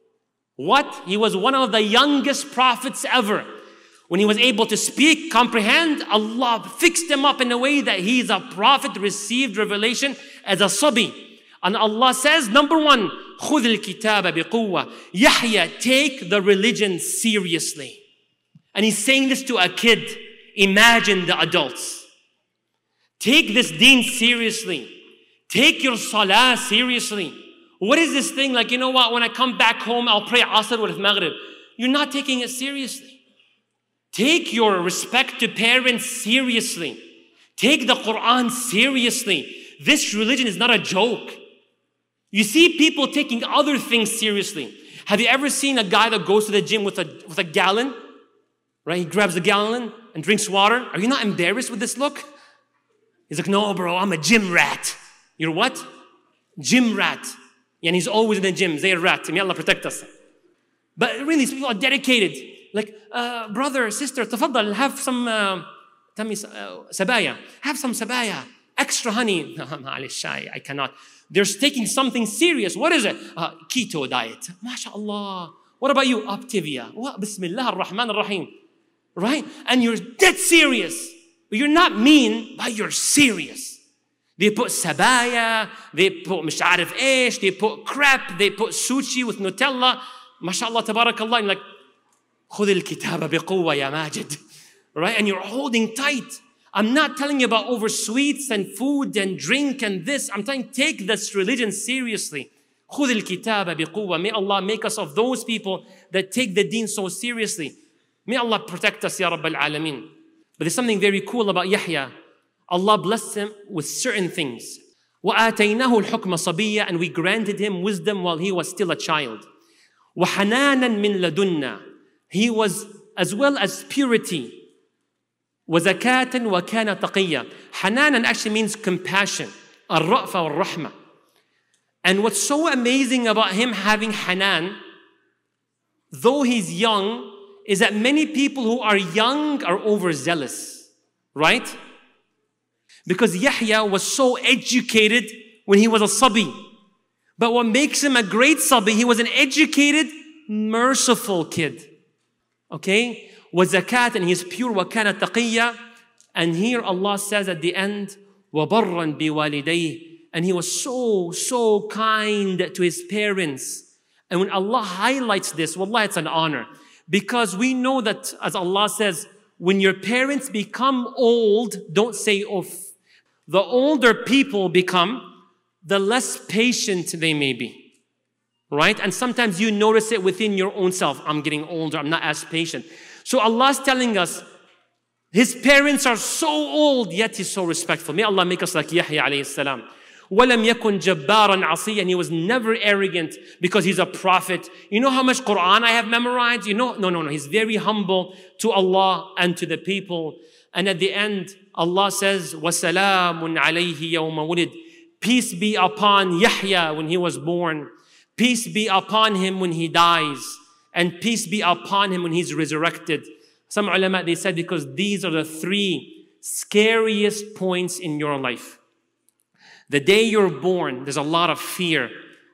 [SPEAKER 1] What? He was one of the youngest prophets ever. When he was able to speak, comprehend, Allah fixed him up in a way that he is a prophet, received revelation as a sabi. And Allah says, number one, خُذِ الْكِتَابَ بِقُوَّةٍ. Yahya, take the religion seriously. And he's saying this to a kid. Imagine the adults. Take this deen seriously. Take your salah seriously. What is this thing? Like, you know what? When I come back home, I'll pray Asr with Maghrib. You're not taking it seriously. Take your respect to parents seriously. Take the Quran seriously. This religion is not a joke. You see people taking other things seriously. Have you ever seen a guy that goes to the gym with a, with a gallon? Right? He grabs a gallon and drinks water. Are you not embarrassed with this look? He's like, no, bro, I'm a gym rat. You're what? Gym rat. And he's always in the gym. They're rat. May Allah protect us. But really, these people are dedicated. Like, uh, brother, sister, tafaddal, have some, uh, tell me, uh, sabaya. Have some sabaya. Extra honey. No, I cannot. They're taking something serious. What is it? Uh, keto diet. MashaAllah. What about you? Optivia. What? Bismillah ar-Rahman ar-Rahim. Right? And you're dead serious. You're not mean, but you're serious. They put sabaya, they put مش عارف ايش, they put crepe, they put sushi with Nutella. MashaAllah, tabarakallah. And like, خذ الكتاب بقوة يا ماجد. Right? And you're holding tight. I'm not telling you about over sweets and food and drink and this. I'm telling you, take this religion seriously. خذ الكتاب بقوة. May Allah make us of those people that take the deen so seriously. May Allah protect us, Ya Rabbal Alameen. But there's something very cool about Yahya. Allah blessed him with certain things. وَآتَيْنَاهُ الْحُكْمَ صَبِيًّا. And we granted him wisdom while he was still a child. وَحَنَانًا مِنْ لَدُنَّا. He was, as well as purity. وَزَكَاةً وَكَانَ تَقِيًّا. Hananan actually means compassion. Al-Ra'fa wal-Rahma. And what's so amazing about him having Hanan, though he's young, is that many people who are young are overzealous, right? Because Yahya was so educated when he was a sabi. But what makes him a great sabi, he was an educated, merciful kid. Okay? وَزَكَاةً, and he's pure. وَكَانَ تَقِيًّا. And here Allah says at the end, وَبَرًّا بِوَالِدَيْهِ. And he was so, so kind to his parents. And when Allah highlights this, wallah, it's an honor. Because we know that, as Allah says, when your parents become old, don't say uff. The older people become, the less patient they may be. Right? And sometimes you notice it within your own self. I'm getting older, I'm not as patient. So Allah's telling us, his parents are so old, yet he's so respectful. May Allah make us like Yahya alayhi salam. وَلَمْ يَكُنْ جَبَّارًا عَصِيًّا. And he was never arrogant because he's a prophet. You know how much Quran I have memorized? You know, no, no, no. He's very humble to Allah and to the people. And at the end, Allah says, وَسَلَامٌ عَلَيْهِ يَوْمَ وُلِدْ. Peace be upon Yahya when he was born. Peace be upon him when he dies. And peace be upon him when he's resurrected. Some ulama, they said, because these are the three scariest points in your life. The day you're born, there's a lot of fear.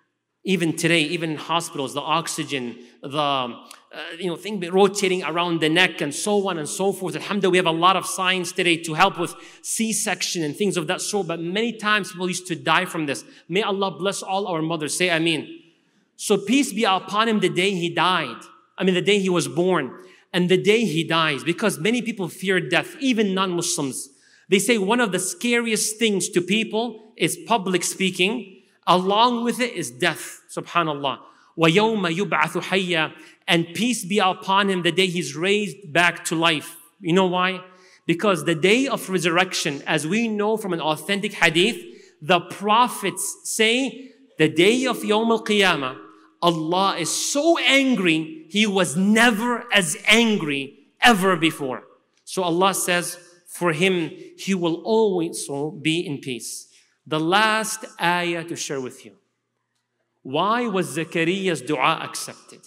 [SPEAKER 1] Even today, even in hospitals, the oxygen, the uh, you know thing rotating around the neck and so on and so forth. Alhamdulillah, we have a lot of science today to help with C-section and things of that sort. But many times people used to die from this. May Allah bless all our mothers. Say Ameen. So peace be upon him the day he died. I mean, the day he was born and the day he dies. Because many people fear death, even non-Muslims. They say one of the scariest things to people is public speaking. Along with it is death. Subhanallah. وَيَوْمَ يُبْعَثُ حَيًّا. And peace be upon him the day he's raised back to life. You know why? Because the day of resurrection, as we know from an authentic hadith, the prophets say the day of Yawm al-Qiyamah, Allah is so angry, he was never as angry ever before. So Allah says, for him, he will always be in peace. The last ayah to share with you. Why was Zakariya's dua accepted?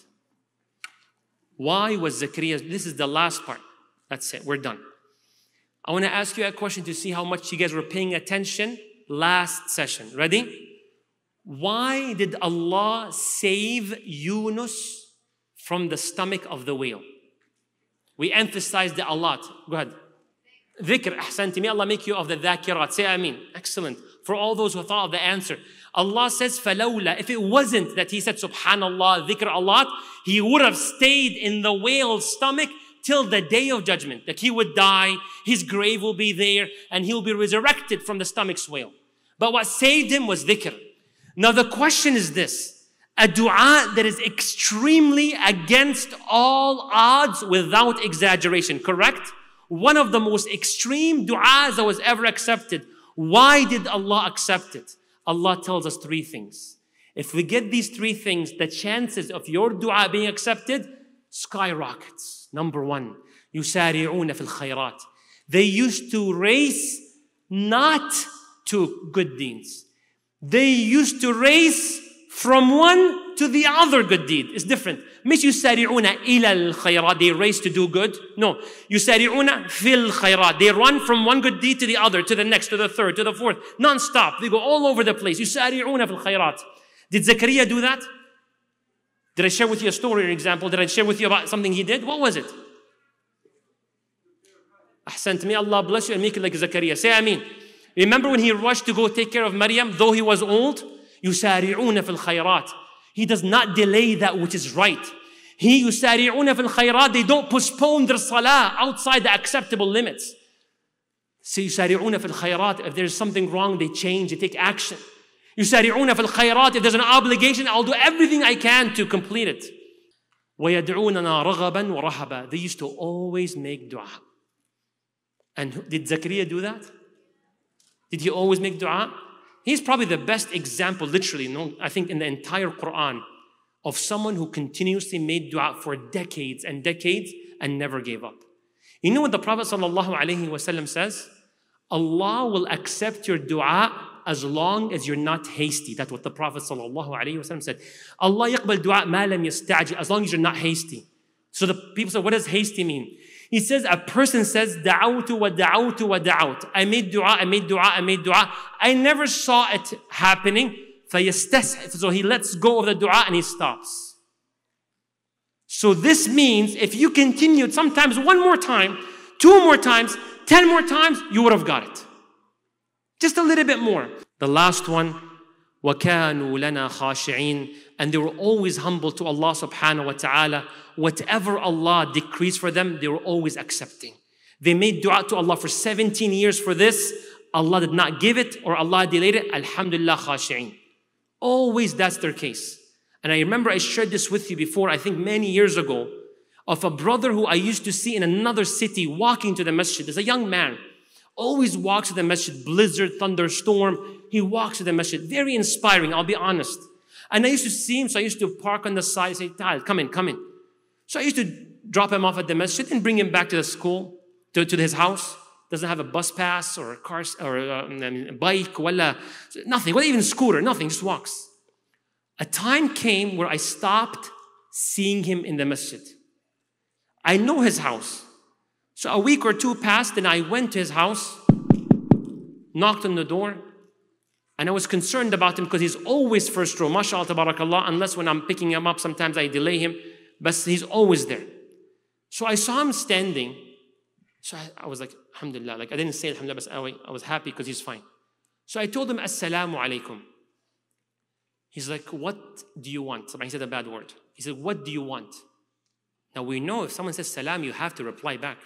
[SPEAKER 1] Why was Zakariya's, this is the last part. That's it, we're done. I want to ask you a question to see how much you guys were paying attention last session. Ready? Why did Allah save Yunus from the stomach of the whale? We emphasized it a lot. Go ahead. Dhikr, ahsanti. May Allah make you of the dhakirat. Say Ameen. Excellent. For all those who thought of the answer. Allah says, فَلَوْلَا. If it wasn't that he said, Subhanallah, dhikr a lot, he would have stayed in the whale's stomach till the day of judgment. That he would die, his grave will be there, and he'll be resurrected from the stomach's whale. But what saved him was dhikr. Now the question is this. A dua that is extremely against all odds without exaggeration, correct? One of the most extreme du'as that was ever accepted. Why did Allah accept it? Allah tells us three things. If we get these three things, the chances of your dua being accepted skyrockets. Number one, يُسَارِعُونَ فِي الْخَيْرَاتِ. They used to race not to good deeds. They used to race from one to the other good deed. It's different. مش يسارعون إلى الخيرات. They race to do good. No. يسارعون في الخيرات. They run from one good deed to the other, to the next, to the third, to the fourth. Non-stop. They go all over the place. يسارعون في الخيرات. Did Zakaria do that? Did I share with you a story or example? Did I share with you about something he did? What was it? أحسنت. May Allah bless you and make it like Zakaria. Say Ameen. Remember when he rushed to go take care of Maryam, though he was old? يسارعون في الخيرات. He does not delay that which is right. He يسارعون في الخيرات. They don't postpone their salah outside the acceptable limits. So يسارعون في الخيرات. If there's something wrong, they change, they take action. يسارعون في الخيرات. If there's an obligation, I'll do everything I can to complete it. ويدعوننا رغبا ورهبا. They used to always make dua. And did Zakaria do that? Did he always make dua? He's probably the best example, literally, no, I think, in the entire Quran of someone who continuously made dua for decades and decades and never gave up. You know what the Prophet sallallahu alaihi wasallam says? Allah will accept your dua as long as you're not hasty. That's what the Prophet ﷺ said. Allah yaqbal dua ma lam yasta'jil, as long as you're not hasty. So the people say, what does hasty mean? He says, a person says, da'awtu wa da'awtu wa da'awt. I made dua, I made dua, I made dua. I never saw it happening. So he lets go of the dua and he stops. So this means if you continued sometimes one more time, two more times, ten more times, you would have got it. Just a little bit more. The last one, وَكَانُوا لَنَا خَاشِعِينَ. And they were always humble to Allah subhanahu wa ta'ala. Whatever Allah decrees for them, they were always accepting. They made dua to Allah for seventeen years for this. Allah did not give it or Allah delayed it. Alhamdulillah khashi'in. Always that's their case. And I remember I shared this with you before, I think many years ago, of a brother who I used to see in another city walking to the masjid. There's a young man, always walks to the masjid, blizzard, thunderstorm. He walks to the masjid. Very inspiring, I'll be honest. And I used to see him, so I used to park on the side and say, Tal, come in, come in. So I used to drop him off at the masjid and bring him back to the school, to, to his house. Doesn't have a bus pass or a car or a, a bike, wala, nothing, not even a scooter, nothing, just walks. A time came where I stopped seeing him in the masjid. I know his house. So a week or two passed and I went to his house, knocked on the door, and I was concerned about him because he's always first row, mashallah, tabarakallah, unless when I'm picking him up, sometimes I delay him, but he's always there. So I saw him standing. So I, I was like, alhamdulillah, like I didn't say alhamdulillah, but I, I was happy because he's fine. So I told him, assalamu alaikum. He's like, what do you want? So I said a bad word. He said, what do you want? Now we know if someone says salam, you have to reply back.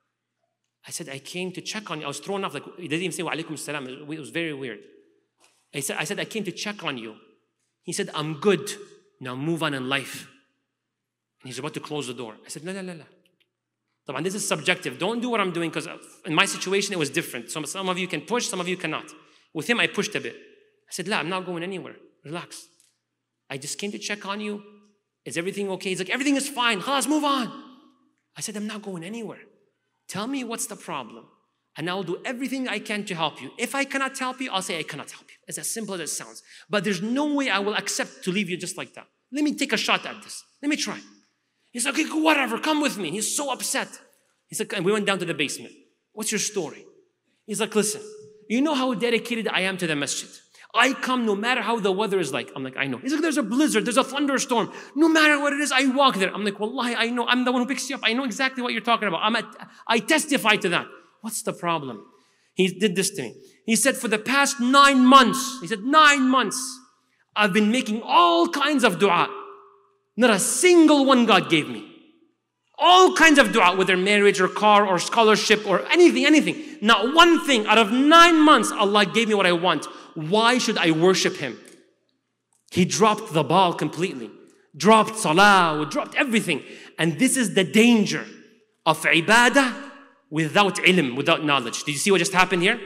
[SPEAKER 1] I said, I came to check on you. I was thrown off, like he didn't even say wa alaikum salam. It was very weird. I said, I said, I came to check on you. He said, I'm good. Now move on in life. And he's about to close the door. I said, la la la la. And this is subjective. Don't do what I'm doing because in my situation it was different. So some of you can push, some of you cannot. With him, I pushed a bit. I said, la, I'm not going anywhere. Relax. I just came to check on you. Is everything okay? He's like, everything is fine. Khalas, move on. I said, I'm not going anywhere. Tell me what's the problem. And I'll do everything I can to help you. If I cannot help you, I'll say I cannot help you. It's as simple as it sounds. But there's no way I will accept to leave you just like that. Let me take a shot at this. Let me try. He's like, okay, whatever, come with me. He's so upset. He's like, and we went down to the basement. What's your story? He's like, listen, you know how dedicated I am to the masjid. I come no matter how the weather is like. I'm like, I know. He's like, there's a blizzard, there's a thunderstorm. No matter what it is, I walk there. I'm like, wallahi, I know. I'm the one who picks you up. I know exactly what you're talking about. I'm at, I testify to that. What's the problem? He did this to me. He said, for the past nine months, he said, nine months, I've been making all kinds of dua. Not a single one God gave me. All kinds of dua, whether marriage or car or scholarship or anything, anything. Not one thing. Out of nine months, Allah gave me what I want. Why should I worship Him? He dropped the ball completely. Dropped salah, dropped everything. And this is the danger of ibadah without ilm, without knowledge. Did you see what just happened here?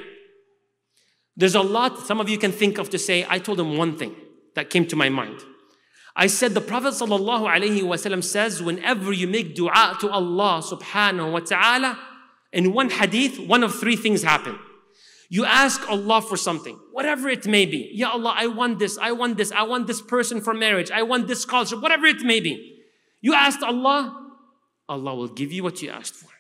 [SPEAKER 1] There's a lot some of you can think of to say. I told him one thing that came to my mind. I said the Prophet sallallahu alaihi wasallam says, whenever you make dua to Allah subhanahu wa ta'ala, in one hadith, one of three things happen. You ask Allah for something, whatever it may be. Ya Allah, I want this, I want this, I want this person for marriage, I want this scholarship, whatever it may be. You asked Allah, Allah will give you what you asked for.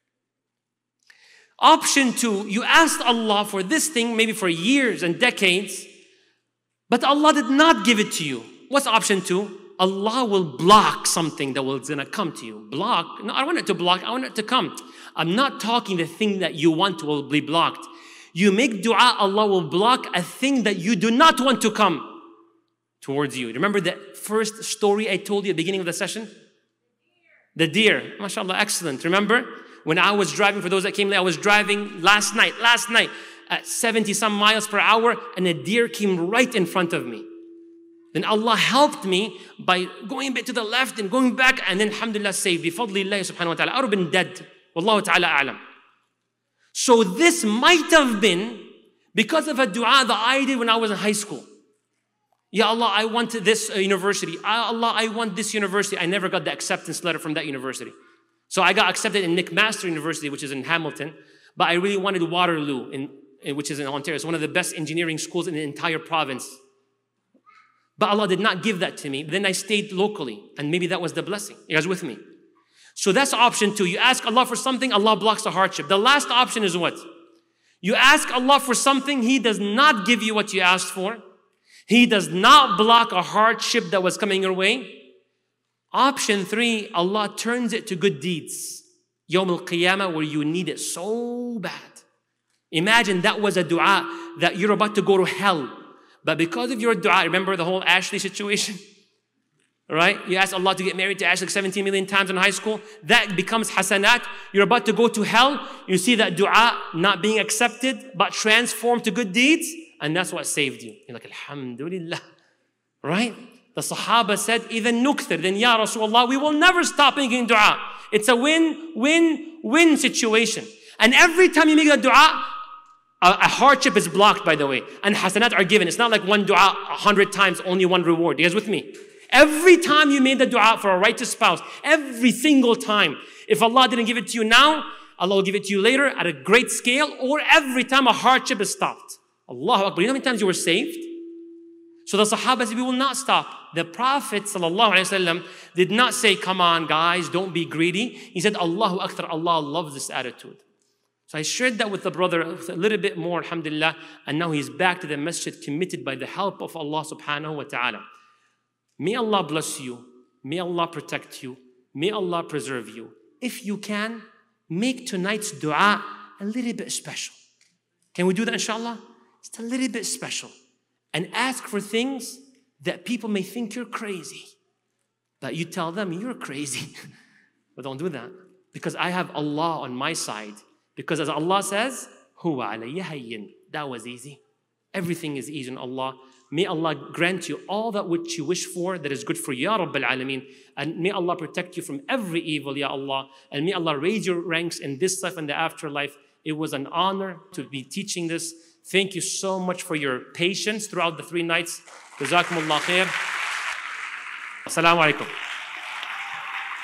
[SPEAKER 1] Option two, you asked Allah for this thing, maybe for years and decades, but Allah did not give it to you. What's option two? Allah will block something that was gonna come to you. Block? No, I want it to block, I want it to come. I'm not talking the thing that you want will be blocked. You make dua, Allah will block a thing that you do not want to come towards you. Remember the first story I told you at the beginning of the session? The deer. MashaAllah, excellent. Remember? When I was driving, for those that came late, I was driving last night, last night at seventy some miles per hour, and a deer came right in front of me. Then Allah helped me by going a bit to the left and going back, and then alhamdulillah saved. Bifadlillahi subhanahu wa ta'ala. I would have been dead. Wallahu ta'ala a'lam. So this might have been because of a dua that I did when I was in high school. Ya Allah, I want this university. Allah, I want this university. I never got the acceptance letter from that university. So I got accepted in McMaster University, which is in Hamilton, but I really wanted Waterloo in, which is in Ontario. It's one of the best engineering schools in the entire province. But Allah did not give that to me. Then I stayed locally, and maybe that was the blessing. You guys with me? So that's option two. You ask Allah for something, Allah blocks the hardship. The last option is what? You ask Allah for something, He does not give you what you asked for. He does not block a hardship that was coming your way. Option three, Allah turns it to good deeds. Yawm al-Qiyamah, where you need it so bad. Imagine that was a dua that you're about to go to hell. But because of your dua, remember the whole Ashley situation? Right? You ask Allah to get married to Ashley seventeen million times in high school. That becomes hasanat. You're about to go to hell. You see that dua not being accepted, but transformed to good deeds. And that's what saved you. You're like, Alhamdulillah. Right? The Sahaba said, even nukthir, then Ya Rasulullah, we will never stop making dua. It's a win, win, win situation. And every time you make a dua, a, a hardship is blocked, by the way. And hasanat are given. It's not like one dua a hundred times, only one reward. You guys with me? Every time you made the dua for a righteous spouse, every single time, if Allah didn't give it to you now, Allah will give it to you later at a great scale, or every time a hardship is stopped. Allahu Akbar. You know how many times you were saved? So the Sahaba said, we will not stop. The Prophet ﷺ did not say, come on guys, don't be greedy. He said, Allahu Akbar, Allah loves this attitude. So I shared that with the brother a little bit more, alhamdulillah, and now he's back to the masjid committed by the help of Allah subhanahu wa ta'ala. May Allah bless you. May Allah protect you. May Allah preserve you. If you can, make tonight's dua a little bit special. Can we do that inshallah? Just a little bit special. And ask for things that people may think you're crazy. But you tell them you're crazy. But don't do that. Because I have Allah on my side. Because as Allah says, Huwa alayya hayyin. That was easy. Everything is easy in Allah. May Allah grant you all that which you wish for that is good for you, Ya Rabbil Alameen. And may Allah protect you from every evil, Ya Allah. And may Allah raise your ranks in this life and the afterlife. It was an honor to be teaching this. Thank you so much for your patience throughout the three nights. Jazakumullah khair. Assalamu alaikum.